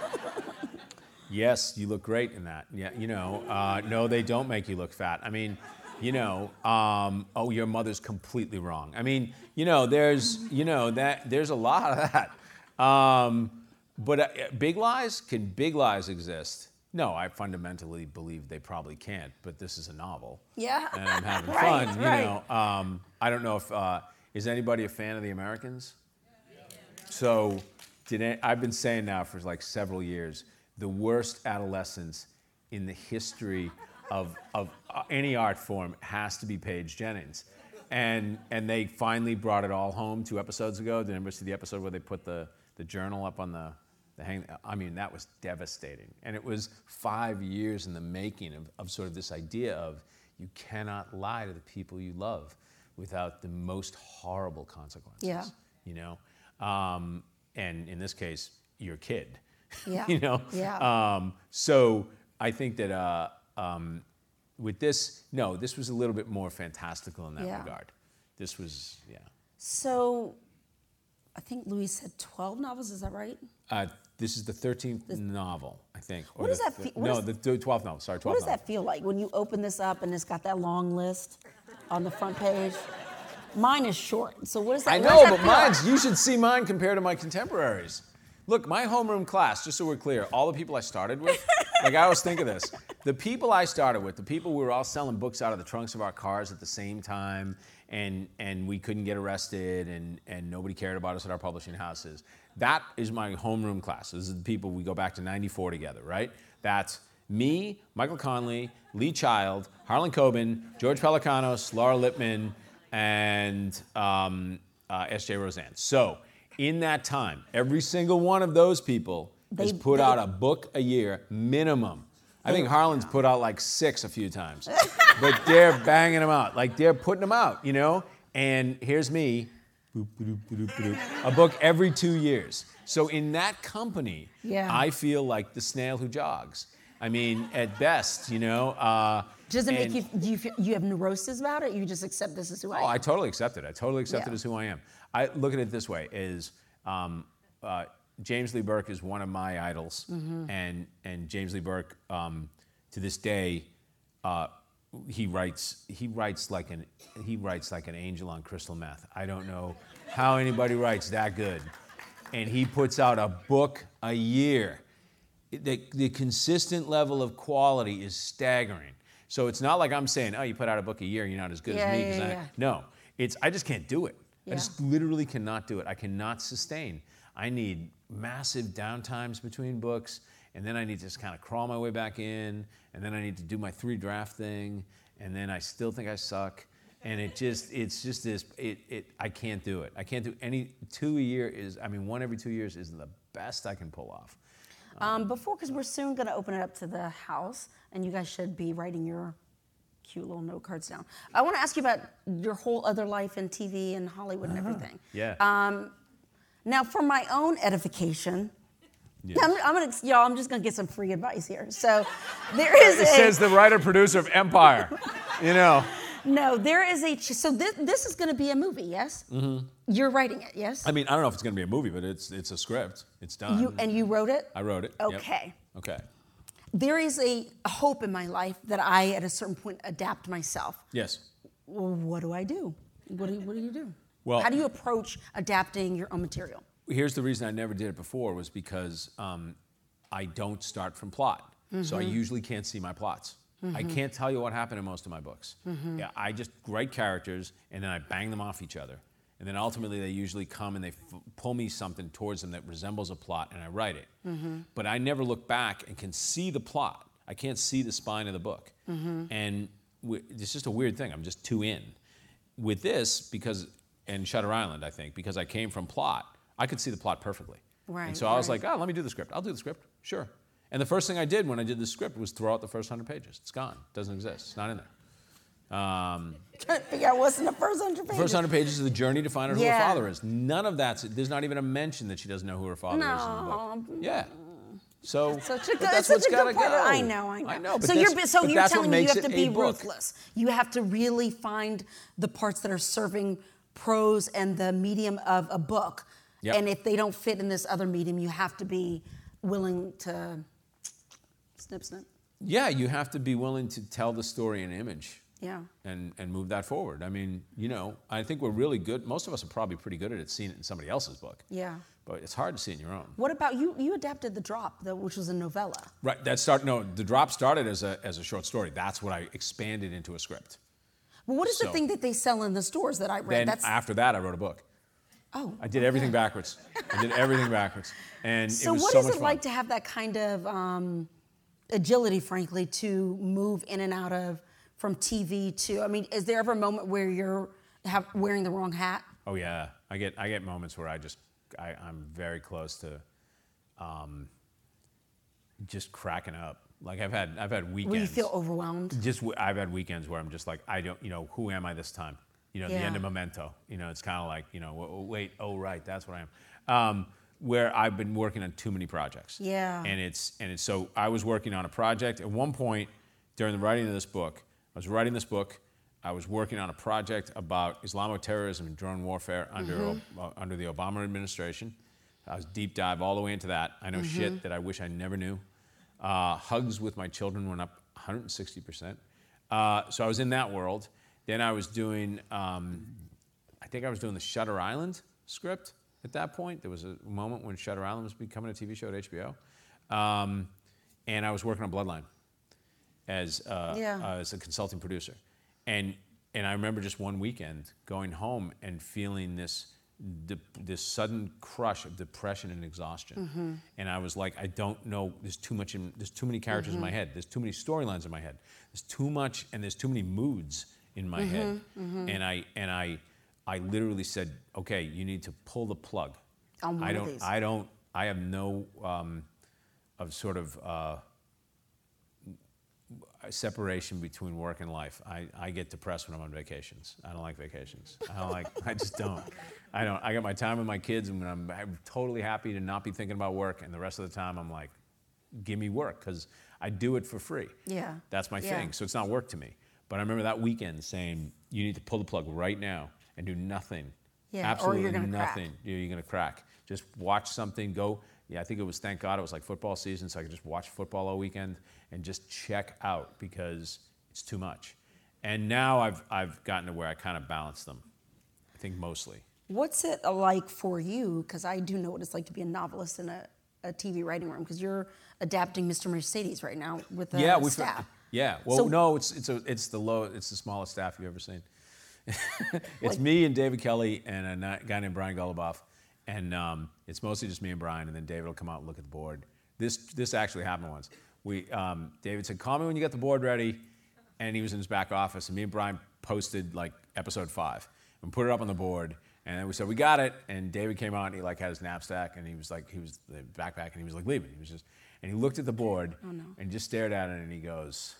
Yes, you look great in that. Yeah, you know, uh, no, they don't make you look fat. I mean, you know, um, oh, your mother's completely wrong. I mean, you know, there's, you know, that there's a lot of that. Um, but uh, big lies, can big lies exist? No, I fundamentally believe they probably can't, but this is a novel. Yeah. And I'm having right, fun, right. you know. Um, I don't know if, uh, is anybody a fan of The Americans? So, did I, I've been saying now for like several years, the worst adolescence in the history of, of uh, any art form has to be Paige Jennings. And and they finally brought it all home two episodes ago. Did anybody see the episode where they put the, the journal up on the... The hang, I mean, that was devastating. And it was five years in the making of, of sort of this idea of you cannot lie to the people you love without the most horrible consequences. Yeah. You know? Um, and in this case, your kid. Yeah. you know? Yeah. Um, so I think that uh, um, with this, no, this was a little bit more fantastical in that yeah. regard. This was, yeah. So I think Louis said twelve novels, is that right? Uh, this is the thirteenth the, novel, I think. What or does the, that feel? No, is, the twelfth novel. Sorry, twelfth What does novel. that feel like when you open this up and it's got that long list on the front page? Mine is short, so what is that? I what know, does that but feel mine's, like? you should see mine compared to my contemporaries. Look, my homeroom class, just so we're clear, all the people I started with, Like, I always think of this. The people I started with, the people we were all selling books out of the trunks of our cars at the same time, and and we couldn't get arrested, and, and nobody cared about us at our publishing houses. That is my homeroom class. This is the people, we go back to ninety-four together, right? That's me, Michael Conley, Lee Child, Harlan Coben, George Pelicanos, Laura Lippman, and um, uh, S J Roseanne. So, in that time, every single one of those people They- has put they- out a book a year minimum. I think Harlan's put out like six a few times, but they're banging them out. Like, they're putting them out, you know? And here's me, boop, ba-doop, ba-doop, ba-doop, a book every two years. So in that company, Yeah. I feel like the snail who jogs. I mean, at best, you know? Uh, Does it make and- you, do you, feel, you have neurosis about it? You just accept this is who I Oh, am? I totally accept it. I totally accept Yeah. it as who I am. I look at it this way: is um, uh, James Lee Burke is one of my idols, Mm-hmm. and and James Lee Burke, um, to this day, uh, he writes he writes like an he writes like an angel on crystal meth. I don't know how anybody writes that good, and he puts out a book a year. The, the consistent level of quality is staggering. So it's not like I'm saying, oh, you put out a book a year, you're not as good Yeah, as me. yeah, 'cause I, yeah. No, it's I just can't do it. I Yeah. just literally cannot do it. I cannot sustain. I need massive downtimes between books, and then I need to just kind of crawl my way back in, and then I need to do my three draft thing, and then I still think I suck. And it just, it's just this, it, it, I can't do it. I can't do any, two a year is, I mean, one every two years is the best I can pull off. Um, before, because we're soon going to open it up to the house, and you guys should be writing your cute little note cards down. I want to ask you about your whole other life in T V and Hollywood and everything. Yeah. Um, now, for my own edification, Yes. I'm, I'm gonna, y'all, I'm just gonna get some free advice here. So, there is It a says the writer-producer of Empire, you know. no, there is a. So this, this is gonna be a movie, yes? Mm-hmm. You're writing it, yes? I mean, I don't know if it's going to be a movie, but it's it's a script. It's done. You and you wrote it. I wrote it. Yep. Okay. Okay. There is a, a hope in my life that I, at a certain point, adapt myself. Yes. Well, what do I do? What do you, what do you do? Well- how do you approach adapting your own material? Here's the reason I never did it before was because um, I don't start from plot. So I usually can't see my plots. I can't tell you what happened in most of my books. Yeah, I just write characters and then I bang them off each other. And then ultimately they usually come and they f- pull me something towards them that resembles a plot and I write it. But I never look back and can see the plot. I can't see the spine of the book. And w- it's just a weird thing. I'm just too in. With this, because, and Shutter Island, I think, because I came from plot, I could see the plot perfectly. Right, And so I was right. like, oh, let me do the script. I'll do the script, sure. And the first thing I did when I did the script was throw out the first hundred pages. It's gone. It doesn't exist. It's not in there. Um, Trying to figure out what's in the first hundred pages. the first hundred pages is the journey to find out who Yeah. her father is. None of that's, there's not even a mention that she doesn't know who her father is in the book. No. Yeah. So, Such a but good, that's such what's a gotta good part. go. I know, I know. I know, but so that's- you're so but you're that's what telling me you makes have to it be a book. ruthless. You have to really find the parts that are serving prose and the medium of a book. Yep. And if they don't fit in this other medium, you have to be willing to snip, snip. Yeah, you have to be willing to tell the story in image. Yeah. And, and move that forward. I mean, you know, I think we're really good. Most of us are probably pretty good at it, seeing it in somebody else's book. Yeah. But it's hard to see it in your own. What about you? You adapted The Drop, the, which was a novella. Right. That start. No, the drop started as a as a short story. That's what I expanded into a script. Well, what is the So- thing that they sell in the stores that I read? Then That's after that, I wrote a book. oh. I did everything backwards. I did everything backwards, and So it was what so is much it fun. like to have that kind of um, agility, frankly, to move in and out of from T V to? I mean, is there ever a moment where you're have, wearing the wrong hat? Oh yeah, I get I get moments where I just I, I'm very close to, um, just cracking up. Like I've had I've had weekends. Where you feel overwhelmed? Just w- I've had weekends where I'm just like I don't you know who am I this time? You know the Yeah. end of Memento. You know it's kind of like you know w- w- wait oh right that's what I am. Um, where I've been working on too many projects. Yeah. And it's and it's so I was working on a project at one point during the writing of this book. I was writing this book. I was working on a project about Islamo-terrorism and drone warfare under Mm-hmm. uh, under the Obama administration. I was deep dive all the way into that. I know Mm-hmm. shit that I wish I never knew. Uh, hugs with my children went up one hundred sixty percent. Uh, so I was in that world. Then I was doing, um, I think I was doing the Shutter Island script at that point. There was a moment when Shutter Island was becoming a T V show at H B O. Um, and I was working on Bloodline as uh, Yeah. uh, as a consulting producer, and and I remember just one weekend going home and feeling this de- this sudden crush of depression and exhaustion, and I was like, I don't know. There's too much. In, there's too many characters in my head. There's too many storylines in my head. There's too much, and there's too many moods in my head, and I and I I literally said, okay, you need to pull the plug. On one I of don't. these. I don't. I have no um, of sort of. Uh, separation between work and life. I, I get depressed when I'm on vacations. I don't like vacations. I don't like, I just don't. I don't, I got my time with my kids and when I'm, I'm totally happy to not be thinking about work, and the rest of the time I'm like, give me work, because I do it for free. Yeah. That's my Yeah. thing, so it's not work to me. But I remember that weekend saying, you need to pull the plug right now and do nothing. Yeah, or Absolutely you're gonna crack. nothing. You're, you're gonna crack. Just watch something, go, yeah, I think it was, thank God it was like football season, so I could just watch football all weekend and just check out, because it's too much. And now I've, I've gotten to where I kind of balance them, I think mostly. What's it like for you? Because I do know what it's like to be a novelist in a, a T V writing room, because you're adapting Mister Mercedes right now with the yeah, we staff. Yeah, well, So- no, it's, it's, a, it's, the low, it's the smallest staff you've ever seen. It's Like- me and David Kelly and a ni- guy named Brian Goluboff. And um, it's mostly just me and Brian, and then David will come out and look at the board. This this actually happened once. We um, David said, call me when you get the board ready, and he was in his back office, and me and Brian posted like episode five and put it up on the board, and then we said, we got it, and David came out, and he like had his knapsack, and he was like, he was the backpack, and he was like leaving. He was just, and he looked at the board Oh, no. and just stared at it, and he goes,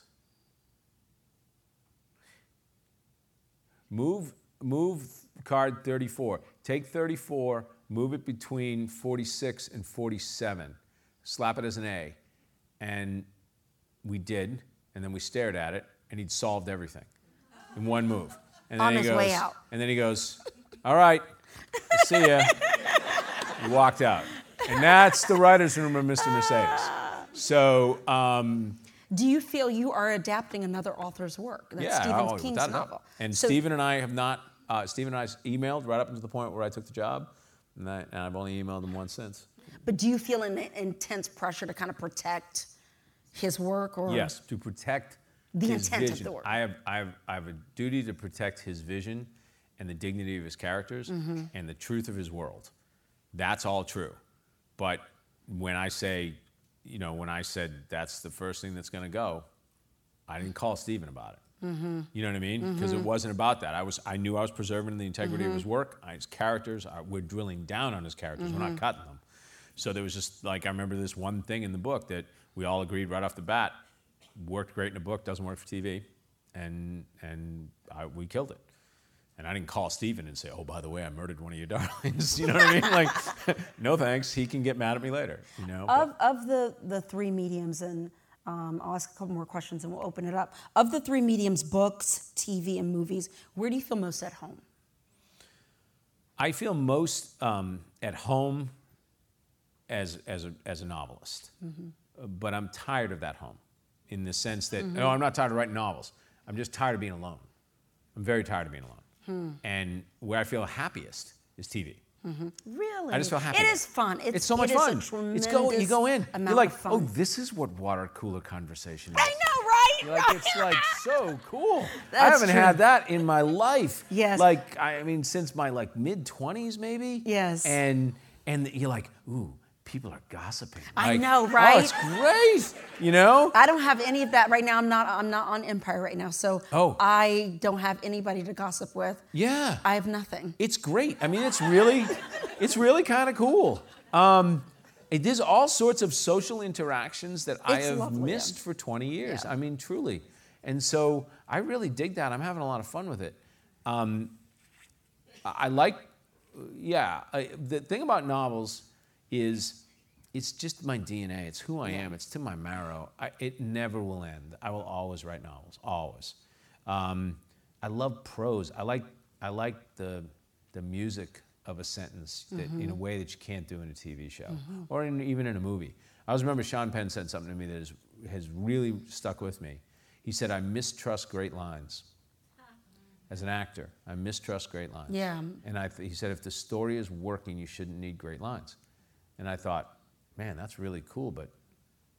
move, move card thirty-four. Take thirty-four, move it between forty-six and forty-seven. Slap it as an A. And we did, and then we stared at it, and he'd solved everything in one move. And then On he his goes, way out. And then he goes, all right, see ya. He walked out. And that's the writer's room of Mister Mercedes. So, um, Do you feel you are adapting another author's work? That's yeah, Stephen oh, King's without a doubt. novel. And So- Stephen and I have not, uh, Stephen and I emailed right up until the point where I took the job, and, I, and I've only emailed him once since. But do you feel an intense pressure to kind of protect his work, or Yes, to protect The his intent of vision. the work. I have, I, have, I have a duty to protect his vision and the dignity of his characters Mm-hmm. and the truth of his world. That's all true. But when I say, you know, when I said that's the first thing that's going to go, I didn't call Stephen about it. Mm-hmm. You know what I mean? Because it wasn't about that. I was, I knew I was preserving the integrity Mm-hmm. of his work. I, his characters, I, we're drilling down on his characters. We're Mm-hmm. not cutting them. So there was just like, I remember this one thing in the book that we all agreed right off the bat, worked great in a book, doesn't work for T V, and and I, we killed it. And I didn't call Stephen and say, oh, by the way, I murdered one of your darlings. You know what I mean? Like, no thanks. He can get mad at me later. You know. Of, of the, the three mediums, and um, I'll ask a couple more questions and we'll open it up. Of the three mediums, books, T V, and movies, where do you feel most at home? I feel most um, at home as as a, as a novelist, Mm-hmm. Uh, but I'm tired of that home, in the sense that Mm-hmm. no, I'm not tired of writing novels. I'm just tired of being alone. I'm very tired of being alone. Hmm. And where I feel happiest is T V. Really? I just feel happy. It is fun. It's, It's so much it is fun. A tremendous It's go you go in. amount You're like, of fun. oh, this is what water cooler conversation is. I know, right? You're like, it's like so cool. I That's haven't true. had that in my life. Yes. Like I mean, since my like mid twenties, maybe. Yes. And and you're like, ooh, people are gossiping. I Like, know, Oh, right? it's great. You know. I don't have any of that right now. I'm not. I'm not on Empire right now, so Oh. I don't have anybody to gossip with. Yeah. I have nothing. It's great. I mean, it's really, it's really kind of cool. Um, it, there's all sorts of social interactions that I It's have lovely, missed yeah. for twenty years. Yeah. I mean, truly. And so I really dig that. I'm having a lot of fun with it. Um, I I like, yeah. I, the thing about novels is it's just my D N A. It's who I am. It's to my marrow. I, it never will end. I will always write novels, always. Um, I love prose. I like I like the the music of a sentence that, in a way that you can't do in a T V show or in, even in a movie. I always remember Sean Penn said something to me that is, has really stuck with me. He said, "I mistrust great lines." As an actor, I mistrust great lines. Yeah. And I th- he said, if the story is working, you shouldn't need great lines. And I thought, man, that's really cool, but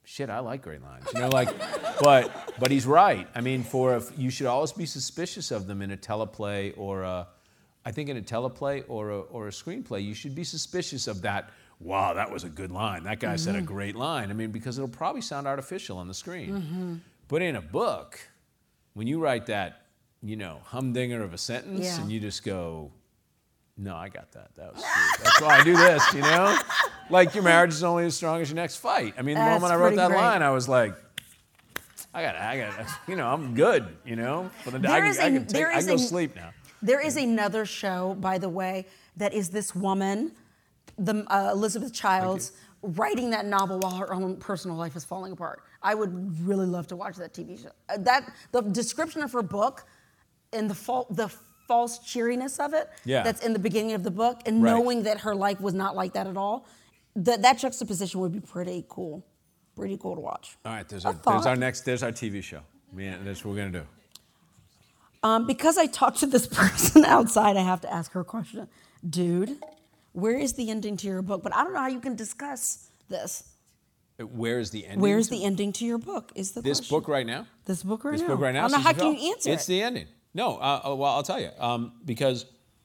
shit, I like great lines. You know, like, but but he's right. I mean, for a, you should always be suspicious of them in a teleplay or a, I think in a teleplay or a, or a screenplay, you should be suspicious of that. Wow, that was a good line. That guy mm-hmm. said a great line. I mean, because it'll probably sound artificial on the screen. Mm-hmm. But in a book, when you write that, you know, humdinger of a sentence, yeah. and you just go, no, I got that. That was sweet. That's why I do this, you know? Like, your marriage is only as strong as your next fight. I mean, the That's moment I wrote that great. line, I was like, I got, I got, you know, I'm good, you know? For the, I, can, is I a- can, take, there I is can go a- sleep now. There is another show, by the way, that is this woman, the uh, Elizabeth Childs, writing that novel while her own personal life is falling apart. I would really love to watch that T V show. Uh, that the description of her book and the fal- the false cheeriness of it Yeah. that's in the beginning of the book, and Right. knowing that her life was not like that at all, that that juxtaposition would be pretty cool, pretty cool to watch. All right, there's A our, there's thought. our next, there's our T V show. Man, that's what we're going to do. Um, because I talked to this person outside, I have to ask her a question. Dude, where is the ending to your book? But I don't know how you can discuss this. Where is the ending? Where's to- the ending to your book? Is the This question. book right now? This book right This now. book right now? I don't know how Season can twelve? you answer It's it. the ending. No, uh, uh, well, I'll tell you. Um, because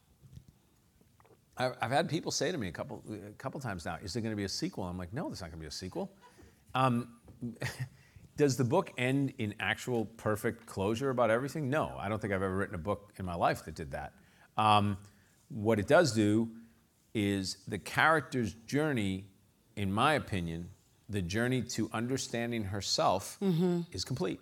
I've, I've had people say to me a couple, a couple times now, is there going to be a sequel? I'm like, no, there's not going to be a sequel. Um, does the book end in actual perfect closure about everything? No, I don't think I've ever written a book in my life that did that. Um, what it does do is the character's journey, in my opinion, the journey to understanding herself mm-hmm. is complete.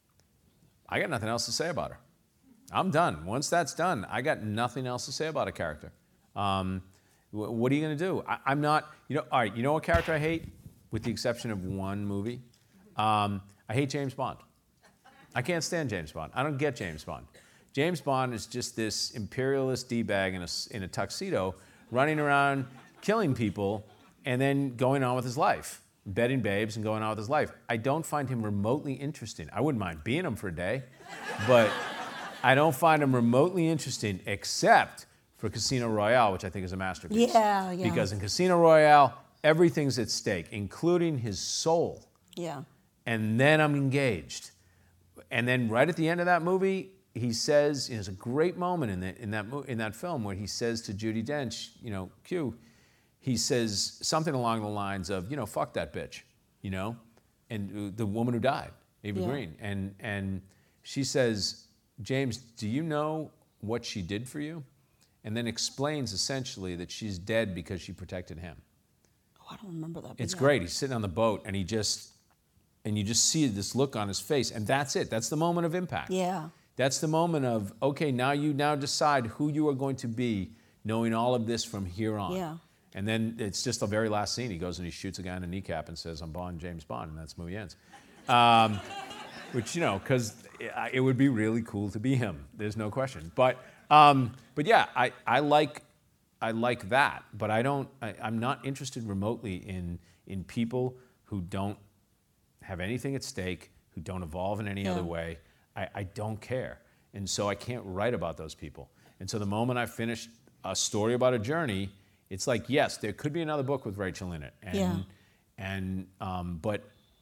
I got nothing else to say about her. I'm done. Once that's done, I got nothing else to say about a character. Um, wh- what are you going to do? I, I'm not, you know, all right, you know what character I hate? With the exception of one movie? Um, I hate James Bond. I can't stand James Bond. I don't get James Bond. James Bond is just this imperialist D-bag in a, s- in a tuxedo running around killing people and then going on with his life, bedding babes and going on with his life. I don't find him remotely interesting. I wouldn't mind being him for a day, but I don't find him remotely interesting except for Casino Royale, which I think is a masterpiece. Yeah, yeah. Because in Casino Royale, everything's at stake, including his soul. Yeah. And then I'm engaged. And then right at the end of that movie, he says, you know, there's a great moment in that in that mo- in that film where he says to Judi Dench, you know, Q, he says something along the lines of, you know, fuck that bitch, you know, and uh, the woman who died, Ava Yeah. Green, and and she says, James, do you know what she did for you? And then explains essentially that she's dead because she protected him. Oh, I don't remember that. but It's yeah. great. He's sitting on the boat, and he just, and you just see this look on his face, and that's it. That's the moment of impact. Yeah. That's the moment of, okay, now you now decide who you are going to be, knowing all of this from here on. Yeah. And then it's just the very last scene. He goes and he shoots a guy in the kneecap and says, I'm Bond, James Bond, and that's the movie ends. Um, which, you know, because it would be really cool to be him. There's no question. But, um, but yeah, I, I like I like that, but I don't. I, I'm not interested remotely in in people who don't have anything at stake, who don't evolve in any Yeah. other way. I, I don't care, and so I can't write about those people. And so the moment I finish a story about a journey, it's like, yes, there could be another book with Rachel in it, and Yeah. and um, but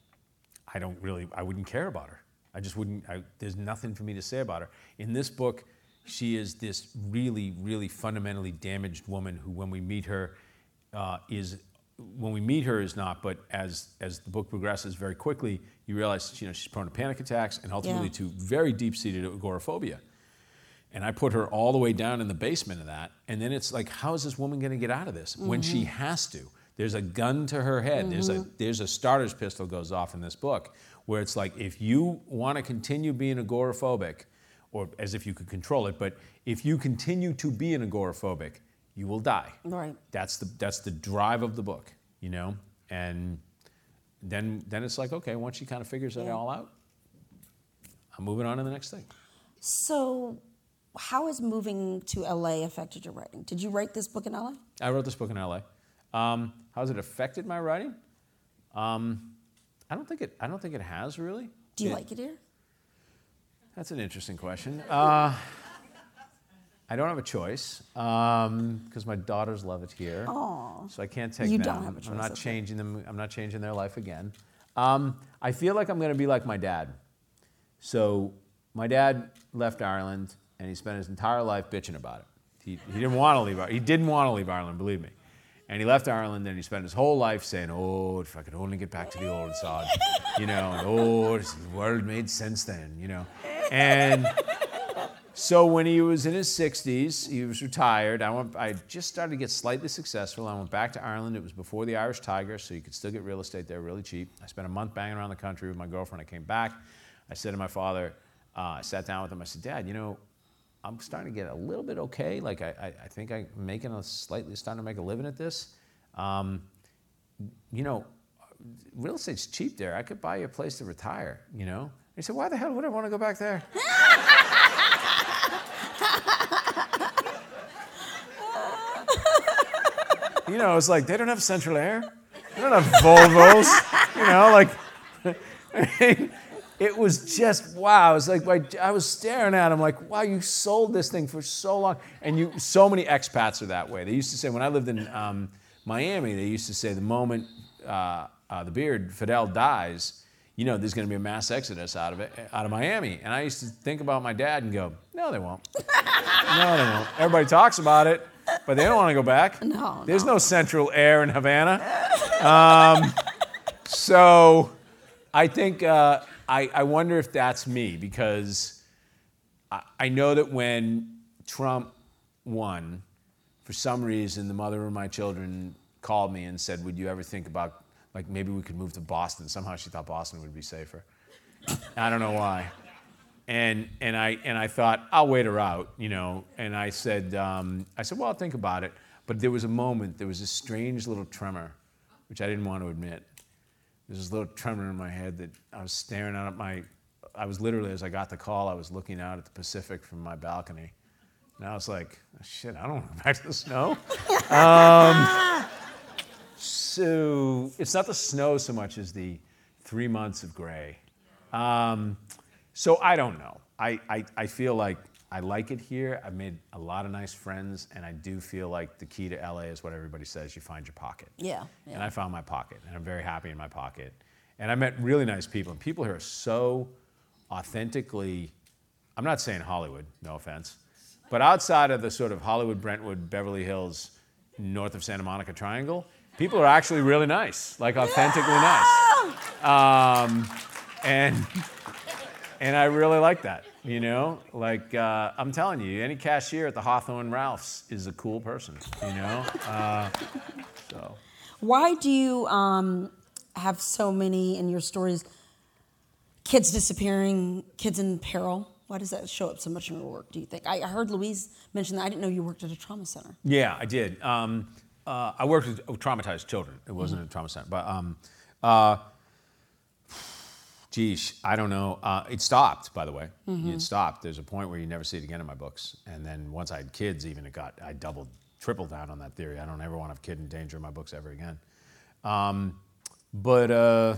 I don't really. I wouldn't care about her. I just wouldn't. I, there's nothing for me to say about her. In this book, she is this really, really fundamentally damaged woman who, when we meet her, uh, is when we meet her is not. But as as the book progresses, very quickly, you realize, you know, she's prone to panic attacks and ultimately Yeah. to very deep-seated agoraphobia. And I put her all the way down in the basement of that. And then it's like, how is this woman going to get out of this mm-hmm. when she has to? There's a gun to her head. Mm-hmm. There's a there's a starter's pistol goes off in this book where it's like, if you want to continue being agoraphobic, or as if you could control it, but if you continue to be an agoraphobic, you will die. Right. That's the that's the drive of the book, you know? And then then it's like, okay, once she kind of figures it Yeah. all out, I'm moving on to the next thing. So, how has moving to L A affected your writing? Did you write this book in L A? I wrote this book in L A. Um, how has it affected my writing? Um, I don't think it. I don't think it has really. Do you It- like it here? That's an interesting question. Uh, I don't have a choice because my daughters love it here. Aw. So I can't take You them. don't have a choice, I'm not okay. changing them. I'm not changing their life again. Um, I feel like I'm going to be like my dad. So my dad left Ireland, and he spent his entire life bitching about it. He, he didn't want to leave Ireland. He didn't want to leave Ireland, believe me. And he left Ireland, and he spent his whole life saying, oh, if I could only get back to the old sod, you know, and, oh, this world made sense then, you know. And so when he was in his sixties, he was retired. I went. I just started to get slightly successful. I went back to Ireland. It was before the Irish Tiger, so you could still get real estate there really cheap. I spent a month banging around the country with my girlfriend. I came back. I said to my father, uh, I sat down with him. I said, Dad, you know, I'm starting to get a little bit okay. Like, I, I, I think I'm making a slightly, starting to make a living at this. Um, you know, real estate's cheap there. I could buy you a place to retire, you know? He said, why the hell would I want to go back there? You know, it's like, they don't have central air. They don't have Volvos. You know, like, I mean, it was just, wow. It was like, like, I was staring at him like, wow, you sold this thing for so long. And you, so many expats are that way. They used to say, when I lived in um, Miami, they used to say the moment uh, uh, the beard, Fidel, dies, you know, there's going to be a mass exodus out of it, out of Miami. And I used to think about my dad and go, no, they won't. No, they won't. Everybody talks about it, but they don't want to go back. No, There's no. no central air in Havana. Um, so I think, uh, I, I wonder if that's me, because I, I know that when Trump won, for some reason, the mother of my children called me and said, would you ever think about, like, maybe we could move to Boston? Somehow she thought Boston would be safer. I don't know why. And and I and I thought, I'll wait her out, you know. And I said, um, I said, well, I'll think about it. But there was a moment, there was this strange little tremor, which I didn't want to admit. There was this little tremor in my head that I was staring out at my, I was literally, as I got the call, I was looking out at the Pacific from my balcony. And I was like, oh, shit, I don't want to go back to the snow. um, so it's not the snow so much as the three months of gray. Um, so I don't know. I, I, I feel like I like it here. I've made a lot of nice friends, and I do feel like the key to L A is what everybody says, you find your pocket. Yeah, yeah. And I found my pocket, and I'm very happy in my pocket. And I met really nice people, and people here are so authentically, I'm not saying Hollywood, no offense, but outside of the sort of Hollywood, Brentwood, Beverly Hills, north of Santa Monica triangle, people are actually really nice, like authentically nice. Um, and, and I really like that. You know, like, uh, I'm telling you, any cashier at the Hawthorne Ralph's is a cool person, you know? Uh, so. Why do you um, have so many in your stories, kids disappearing, kids in peril? Why does that show up so much in your work, do you think? I heard Louise mention that. I didn't know you worked at a trauma center. Yeah, I did. Um, uh, I worked with traumatized children. It wasn't mm-hmm. a trauma center. But, um, uh, geez, I don't know. Uh, it stopped, by the way. Mm-hmm. It stopped. There's a point where you never see it again in my books. And then once I had kids, even it got, I doubled, tripled down on that theory. I don't ever want to have a kid in danger in my books ever again. Um, but uh,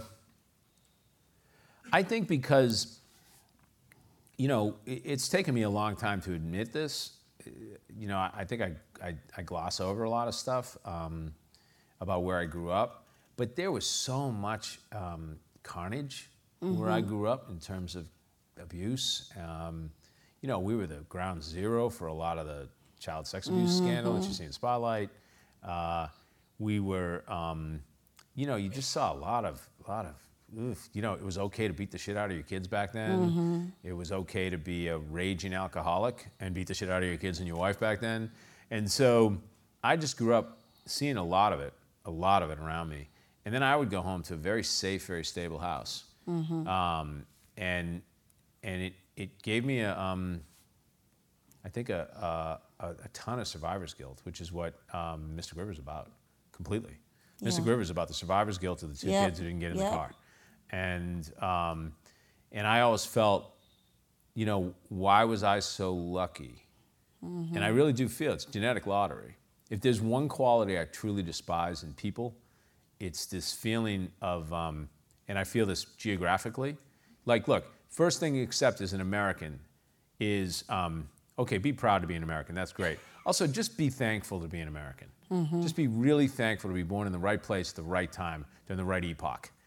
I think because, you know, it, it's taken me a long time to admit this. You know, I, I think I, I, I gloss over a lot of stuff um, about where I grew up. But there was so much um, carnage Mm-hmm. where I grew up in terms of abuse. Um, you know, we were the ground zero for a lot of the child sex abuse mm-hmm. scandal that you see in Spotlight. Uh, we were, um, you know, you just saw a lot of, a lot of, oof, you know, it was okay to beat the shit out of your kids back then. Mm-hmm. It was okay to be a raging alcoholic and beat the shit out of your kids and your wife back then. And so I just grew up seeing a lot of it, a lot of it around me. And then I would go home to a very safe, very stable house. Mm-hmm. Um, and and it, it gave me a um, I think a, a a ton of survivor's guilt, which is what um, Mister Griver's about completely. Yeah. Mister Griver's about the survivor's guilt of the two yep. kids who didn't get in yep. the car, and um, and I always felt, you know, why was I so lucky? Mm-hmm. And I really do feel it's genetic lottery. If there's one quality I truly despise in people, it's this feeling of um, and I feel this geographically. Like, look, first thing you accept as an American is, um, okay, be proud to be an American. That's great. Also, just be thankful to be an American. Mm-hmm. Just be really thankful to be born in the right place at the right time during the right epoch.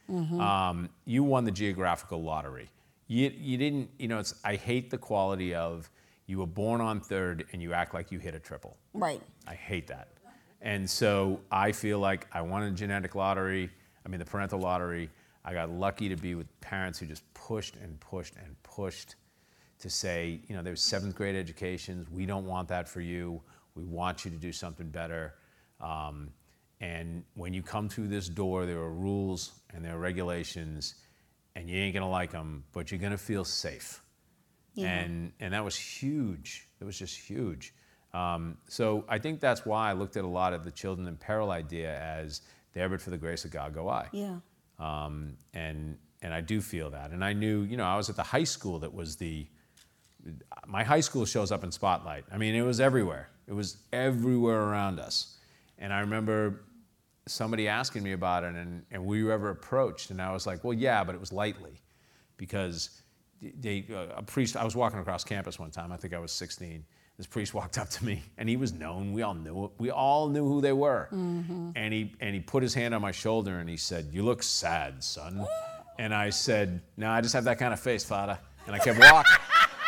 Mm-hmm. Um, you won the geographical lottery. You, you didn't, you know, it's, I hate the quality of you were born on third and you act like you hit a triple. Right. I hate that. And so I feel like I won a genetic lottery, I mean the parental lottery. I got lucky to be with parents who just pushed and pushed and pushed to say, you know, there's seventh grade educations. We don't want that for you. We want you to do something better. Um, and when you come through this door, there are rules and there are regulations, and you ain't gonna like them, but you're gonna feel safe. Yeah. And and that was huge. It was just huge. Um, so I think that's why I looked at a lot of the children in peril idea as there but for the grace of God go I. Yeah. Um, and and I do feel that. And I knew, you know, I was at the high school that was the, my high school shows up in Spotlight. I mean, it was everywhere. It was everywhere around us. And I remember somebody asking me about it, and, and were you ever approached? And I was like, well, yeah, but it was lightly. Because they, uh, a priest, I was walking across campus one time, I think I was sixteen. This priest walked up to me, and he was known. We all knew, we all knew who they were. Mm-hmm. And he and he put his hand on my shoulder, and he said, "You look sad, son." And I said, "No, I just have that kind of face, Father." And I kept walking.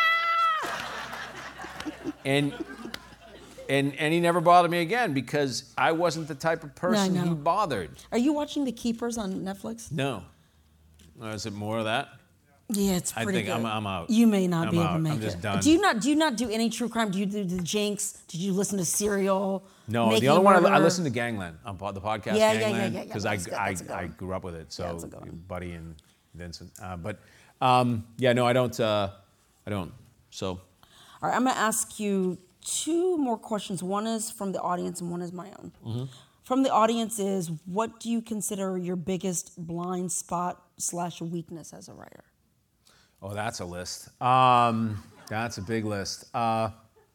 and and and he never bothered me again because I wasn't the type of person no, he bothered. Are you watching The Keepers on Netflix? No. Uh, is it more of that? Yeah, it's pretty I think good. I'm, I'm out. You may not I'm be able out. to make I'm just it. done. Do you not do you not do any true crime? Do you do the Jinx? Did you listen to Serial? No, Making the other one I, Murder? I listened to Gangland on the podcast. Yeah, yeah, yeah, Gangland, yeah, yeah. Because That's I good. I, That's a good I one. grew up with it. Yeah, that's So a good one. Buddy and Vincent. Uh, but um, yeah, no, I don't. Uh, I don't. So. All right, I'm going to ask you two more questions. One is from the audience, and one is my own. Mm-hmm. From the audience is, what do you consider your biggest blind spot slash weakness as a writer? Oh, that's a list. Um, that's a big list. Uh,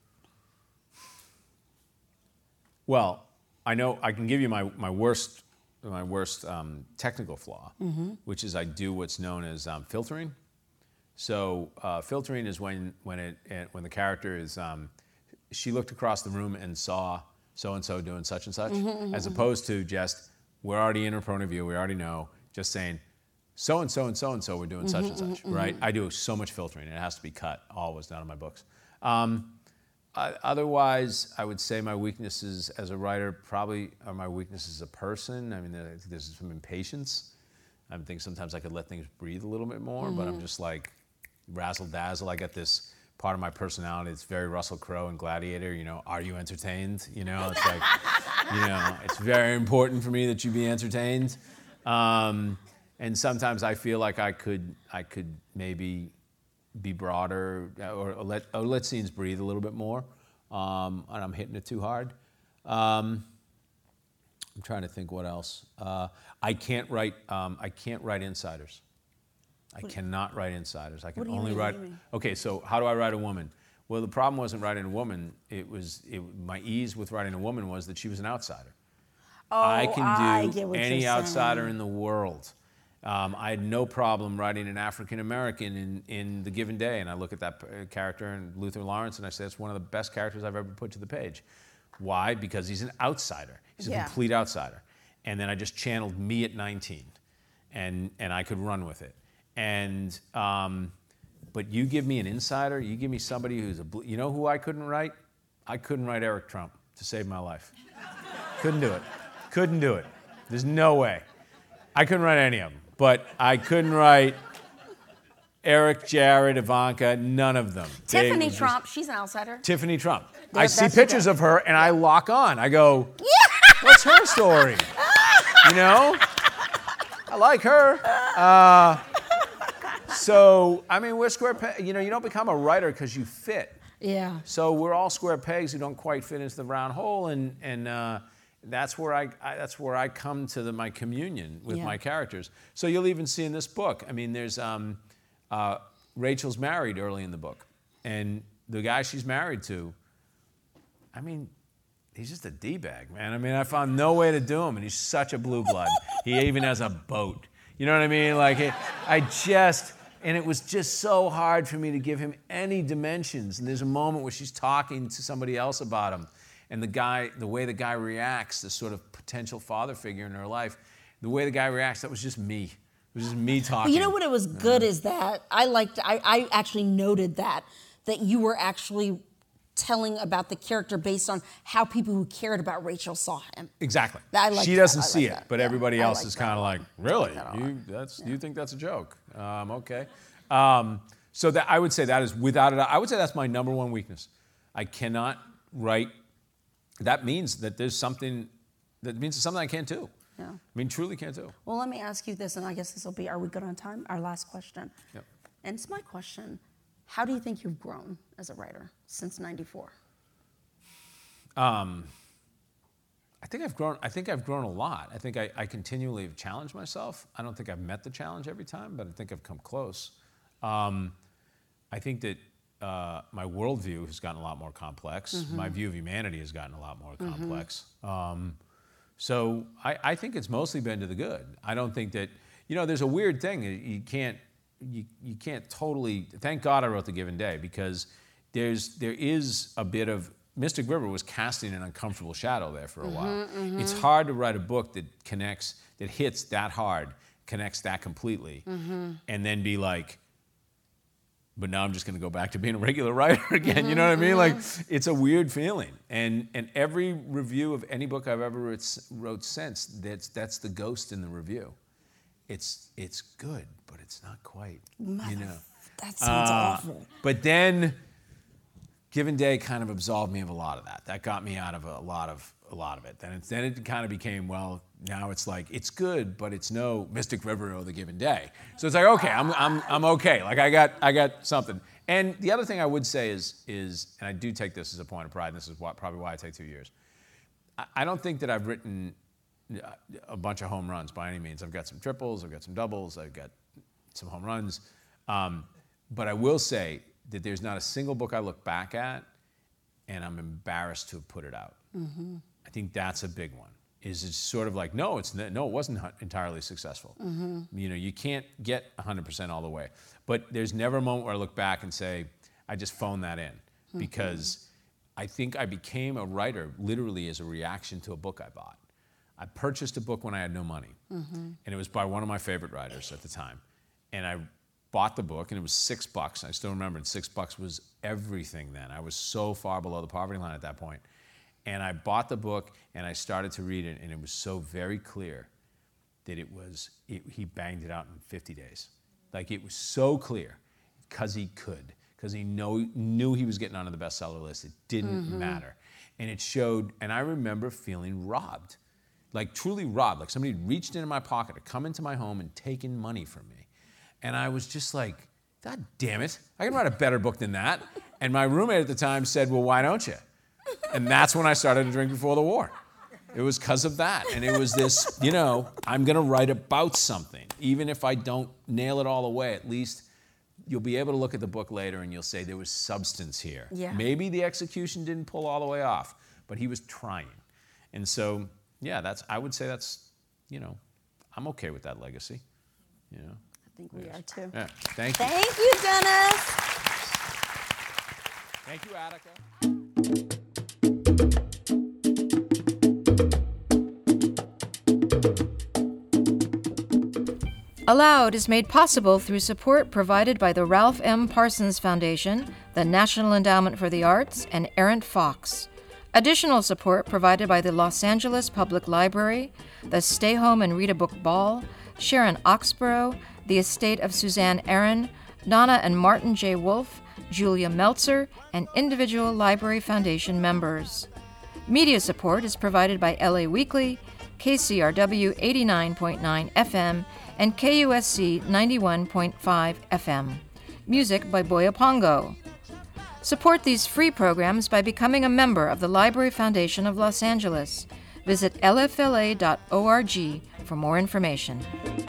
well, I know I can give you my, my worst my worst um, technical flaw, mm-hmm. which is I do what's known as um, filtering. So uh, filtering is when when it, it when the character is um, she looked across the room and saw so and so doing such and such, mm-hmm, as opposed to just we're already in her point of view, we already know, just saying. So and so and so and so we're doing such mm-hmm, and such, mm-hmm. right? I do so much filtering, and it has to be cut. All was done in my books. Um, I, otherwise, I would say my weaknesses as a writer probably are my weaknesses as a person. I mean, there, there's some impatience. I think sometimes I could let things breathe a little bit more, mm-hmm. but I'm just like razzle dazzle. I got this part of my personality. It's very Russell Crowe in Gladiator. You know, are you entertained? You know, it's like, you know, it's very important for me that you be entertained. Um, And sometimes I feel like I could, I could maybe be broader, or, or let, or let scenes breathe a little bit more, um, and I'm hitting it too hard. Um, I'm trying to think what else. Uh, I can't write. Um, I can't write insiders. I what, cannot write insiders. I can only mean, write. Okay, so how do I write a woman? Well, the problem wasn't writing a woman. It was it, my ease with writing a woman was that she was an outsider. Oh, I can do I get what any you're outsider saying. in the world. Um, I had no problem writing an African American in, in The Given Day, and I look at that character in Luther Lawrence, and I say that's one of the best characters I've ever put to the page. Why? Because he's an outsider. He's a yeah. complete outsider. And then I just channeled me at nineteen, and and I could run with it. And um, but you give me an insider, you give me somebody who's a, you know who I couldn't write? I couldn't write Eric Trump to save my life. Couldn't do it. Couldn't do it. There's no way. I couldn't write any of them. But I couldn't write Eric, Jared, Ivanka, none of them. Tiffany Trump, she's an outsider. Tiffany Trump. Yeah, I see pictures of her and I lock on. I go, what's her story? You know? I like her. Uh, so, I mean, we're square pegs. You know, you don't become a writer because you fit. Yeah. So we're all square pegs who don't quite fit into the round hole, and, and uh, That's where I, I that's where I come to the, my communion with yeah. my characters. So you'll even see in this book. I mean, there's um, uh, Rachel's married early in the book, and the guy she's married to, I mean, he's just a d-bag, man. I mean, I found no way to do him, and he's such a blue blood. He even has a boat. You know what I mean? Like, it, I just, and it was just so hard for me to give him any dimensions. And there's a moment where she's talking to somebody else about him. And the guy, the way the guy reacts, this sort of potential father figure in her life, the way the guy reacts, that was just me. was just me talking. But you know what? It was good is that I liked. I, I actually noted that that you were actually telling about the character based on how people who cared about Rachel saw him. Exactly. I like she that. doesn't I see like it, that. but Yeah, everybody I else like is that kind a of lot. like, I really? like that a You lot. that's you think that's a joke? Um, okay. Um, so that I would say that is without it. I would say that's my number one weakness. I cannot write. That means that there's something. That means something I can't do. Yeah. I mean, truly can't do. Well, let me ask you this, and I guess this will be, are we good on time? Our last question. Yep. And it's my question. How do you think you've grown as a writer since ninety-four? Um, I think I've grown. I think I've grown a lot. I think I, I continually have challenged myself. I don't think I've met the challenge every time, but I think I've come close. Um, I think that uh, my worldview has gotten a lot more complex. Mm-hmm. My view of humanity has gotten a lot more complex. Mm-hmm. Um, so I, I think it's mostly been to the good. I don't think that, you know, there's a weird thing. You can't you you can't totally. Thank God I wrote The Given Day, because there's there is a bit of. Mystic River was casting an uncomfortable shadow there for a mm-hmm, while. Mm-hmm. It's hard to write a book that connects, that hits that hard, connects that completely, mm-hmm. and then be like, but now I'm just going to go back to being a regular writer again. Mm-hmm, you know what I mean? Mm-hmm. Like, it's a weird feeling. And and every review of any book I've ever wrote, wrote since, that's that's the ghost in the review. It's it's good, but it's not quite. Mother, you know, that sounds uh, awful. But then. Given Day kind of absolved me of a lot of that. That got me out of a lot of a lot of it. Then it, then it kind of became, well, now it's like, it's good, but it's no Mystic River or The Given Day. So it's like, okay, I'm I'm I'm okay. Like I got I got something. And the other thing I would say is is, and I do take this as a point of pride, and this is what, probably why I take two years. I, I don't think that I've written a bunch of home runs by any means. I've got some triples, I've got some doubles, I've got some home runs. Um, but I will say, that there's not a single book I look back at and I'm embarrassed to have put it out. Mm-hmm. I think that's a big one. Is it's sort of like, no, it's no, it wasn't entirely successful. Mm-hmm. You know, you can't get one hundred percent all the way. But there's never a moment where I look back and say, I just phoned that in. Mm-hmm. Because I think I became a writer literally as a reaction to a book I bought. I purchased a book when I had no money. Mm-hmm. And it was by one of my favorite writers at the time. And I bought the book, and it was six bucks. I still remember it. Six bucks was everything then. I was so far below the poverty line at that point. And I bought the book, and I started to read it, and it was so very clear that it was, it, he banged it out in fifty days. Like, it was so clear, because he could, because he know, knew he was getting onto the bestseller list. It didn't mm-hmm. matter. And it showed, and I remember feeling robbed, like truly robbed, like somebody had reached into my pocket to come into my home and taken money from me. And I was just like, God damn it, I can write a better book than that. And my roommate at the time said, well, why don't you? And that's when I started to drink before the war. It was because of that. And it was this, you know, I'm going to write about something. Even if I don't nail it all away, at least you'll be able to look at the book later and you'll say there was substance here. Yeah. Maybe the execution didn't pull all the way off, but he was trying. And so, yeah, that's, I would say that's, you know, I'm okay with that legacy, you know. I think we are too. Yeah, thank you. Thank you, Dennis. Thank you, Attica. Aloud is made possible through support provided by the Ralph M. Parsons Foundation, the National Endowment for the Arts, and Errant Fox. Additional support provided by the Los Angeles Public Library, the Stay Home and Read a Book Ball, Sharon Oxborough, the estate of Suzanne Aaron, Donna and Martin J. Wolfe, Julia Meltzer, and individual Library Foundation members. Media support is provided by L A Weekly, K C R W eighty-nine point nine F M, and K U S C ninety-one point five F M. Music by Boya Pongo. Support these free programs by becoming a member of the Library Foundation of Los Angeles. Visit L F L A dot org for more information.